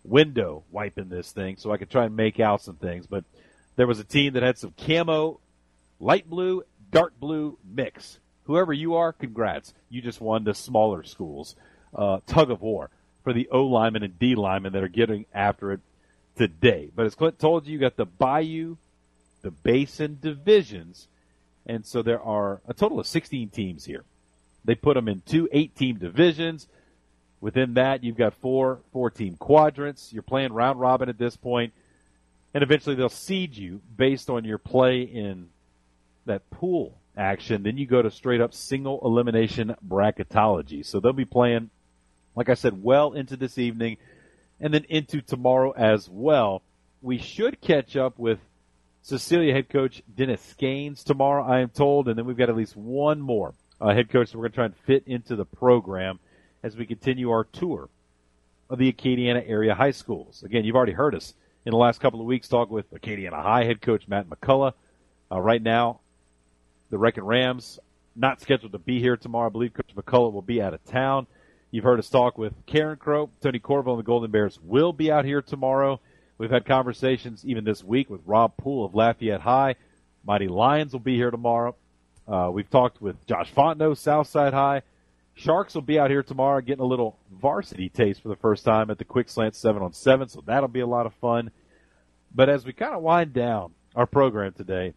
window wiping this thing so I could try and make out some things. But there was a team that had some camo, light blue, dark blue mix. Whoever you are, congrats. You just won the smaller schools. Tug of war for the O linemen and D linemen that are getting after it today. But as Clint told you, you got the Bayou, the Basin divisions, and so there are a total of 16 teams here. They put them in 2 8-team divisions. Within that, you've got 4 4-team quadrants. You're playing round robin at this point, and eventually they'll seed you based on your play in that pool action. Then you go to straight up single elimination bracketology. So they'll be playing, like I said, well into this evening and then into tomorrow as well. We should catch up with Cecilia head coach Dennis Gaines tomorrow, I am told, and then we've got at least one more head coach that we're going to try and fit into the program as we continue our tour of the Acadiana area high schools. Again, you've already heard us in the last couple of weeks talk with Acadiana High head coach Matt McCullough. Right now, the Wrecking Rams not scheduled to be here tomorrow. I believe Coach McCullough will be out of town. You've heard us talk with Karen Crow. Tony Corville and the Golden Bears will be out here tomorrow. We've had conversations even this week with Rob Poole of Lafayette High. Mighty Lions will be here tomorrow. We've talked with Josh Fontenot, Southside High. Sharks will be out here tomorrow getting a little varsity taste for the first time at the Quick Slant 7-on-7, so that'll be a lot of fun. But as we kind of wind down our program today,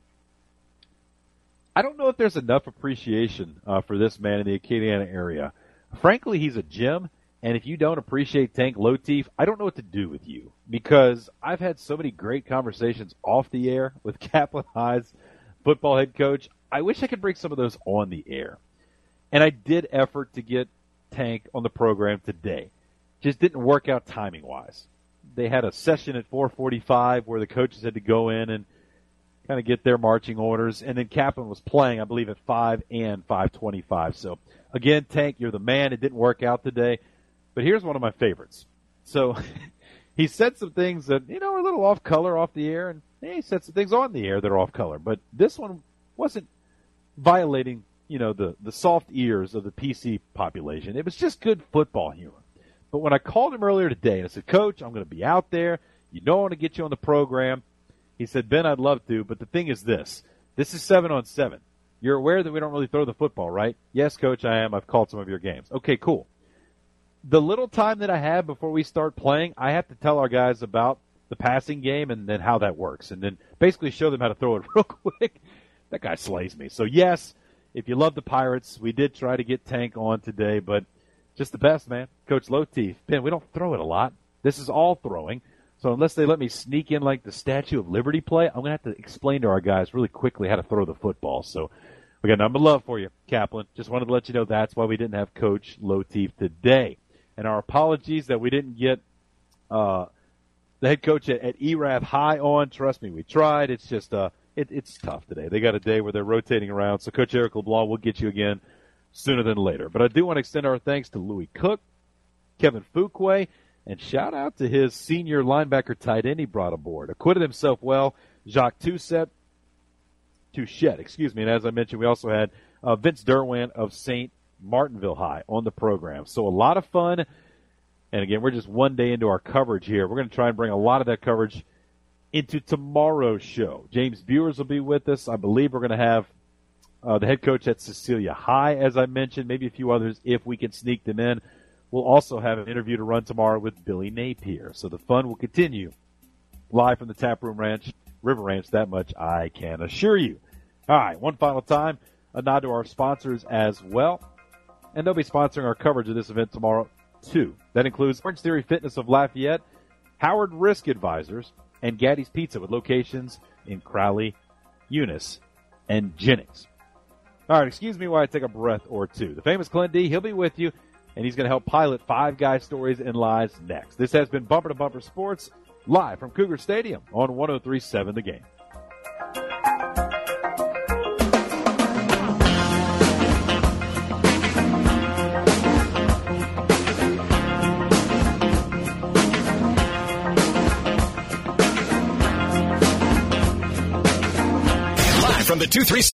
I don't know if there's enough appreciation for this man in the Acadiana area. Frankly, he's a gem, and if you don't appreciate Tank Lotief, I don't know what to do with you, because I've had so many great conversations off the air with Kaplan High's football head coach. I wish I could bring some of those on the air. And I did effort to get Tank on the program today. Just didn't work out timing-wise. They had a session at 4:45 where the coaches had to go in and kind of get their marching orders, and then Kaplan was playing, I believe, at 5 and 5:25. So, again, Tank, you're the man. It didn't work out today. But here's one of my favorites. So he said some things that, are a little off color off the air, and he said some things on the air that are off color. But this one wasn't violating, the soft ears of the PC population. It was just good football humor. But when I called him earlier today and I said, Coach, I'm going to be out there. I want to get you on the program. He said, Ben, I'd love to, but the thing is this. This is 7-on-7. You're aware that we don't really throw the football, right? Yes, Coach, I am. I've called some of your games. Okay, cool. The little time that I have before we start playing, I have to tell our guys about the passing game and then how that works, and then basically show them how to throw it real quick. That guy slays me. So, yes, if you love the Pirates, we did try to get Tank on today, but just the best, man. Coach Lotief. Ben, we don't throw it a lot. This is all throwing. So unless they let me sneak in like the Statue of Liberty play, I'm going to have to explain to our guys really quickly how to throw the football. So we got nothing but love for you, Kaplan. Just wanted to let you know that's why we didn't have Coach Lotief today. And our apologies that we didn't get the head coach at ERAF High on. Trust me, we tried. It's just it's tough today. They got a day where they're rotating around. So Coach Eric LeBlanc will get you again sooner than later. But I do want to extend our thanks to Louis Cook, Kevin Fuquay, and shout out to his senior linebacker tight end he brought aboard. Acquitted himself well, Jacques Touchette, and as I mentioned, we also had Vince Derwan of St. Martinville High on the program. So a lot of fun. And again, we're just one day into our coverage here. We're going to try and bring a lot of that coverage into tomorrow's show. James Buers will be with us. I believe we're going to have the head coach at Cecilia High, as I mentioned, maybe a few others if we can sneak them in. We'll also have an interview to run tomorrow with Billy Napier. So the fun will continue live from the Taproom Ranch, River Ranch, that much I can assure you. All right, one final time, a nod to our sponsors as well. And they'll be sponsoring our coverage of this event tomorrow, too. That includes Orange Theory Fitness of Lafayette, Howard Risk Advisors, and Gaddy's Pizza with locations in Crowley, Eunice, and Jennings. All right, excuse me while I take a breath or two. The famous Clint D, he'll be with you, and he's going to help pilot 5 Guy Stories and Lies next. This has been Bumper to Bumper Sports, live from Cougar Stadium on 103.7 The Game. From the 2-3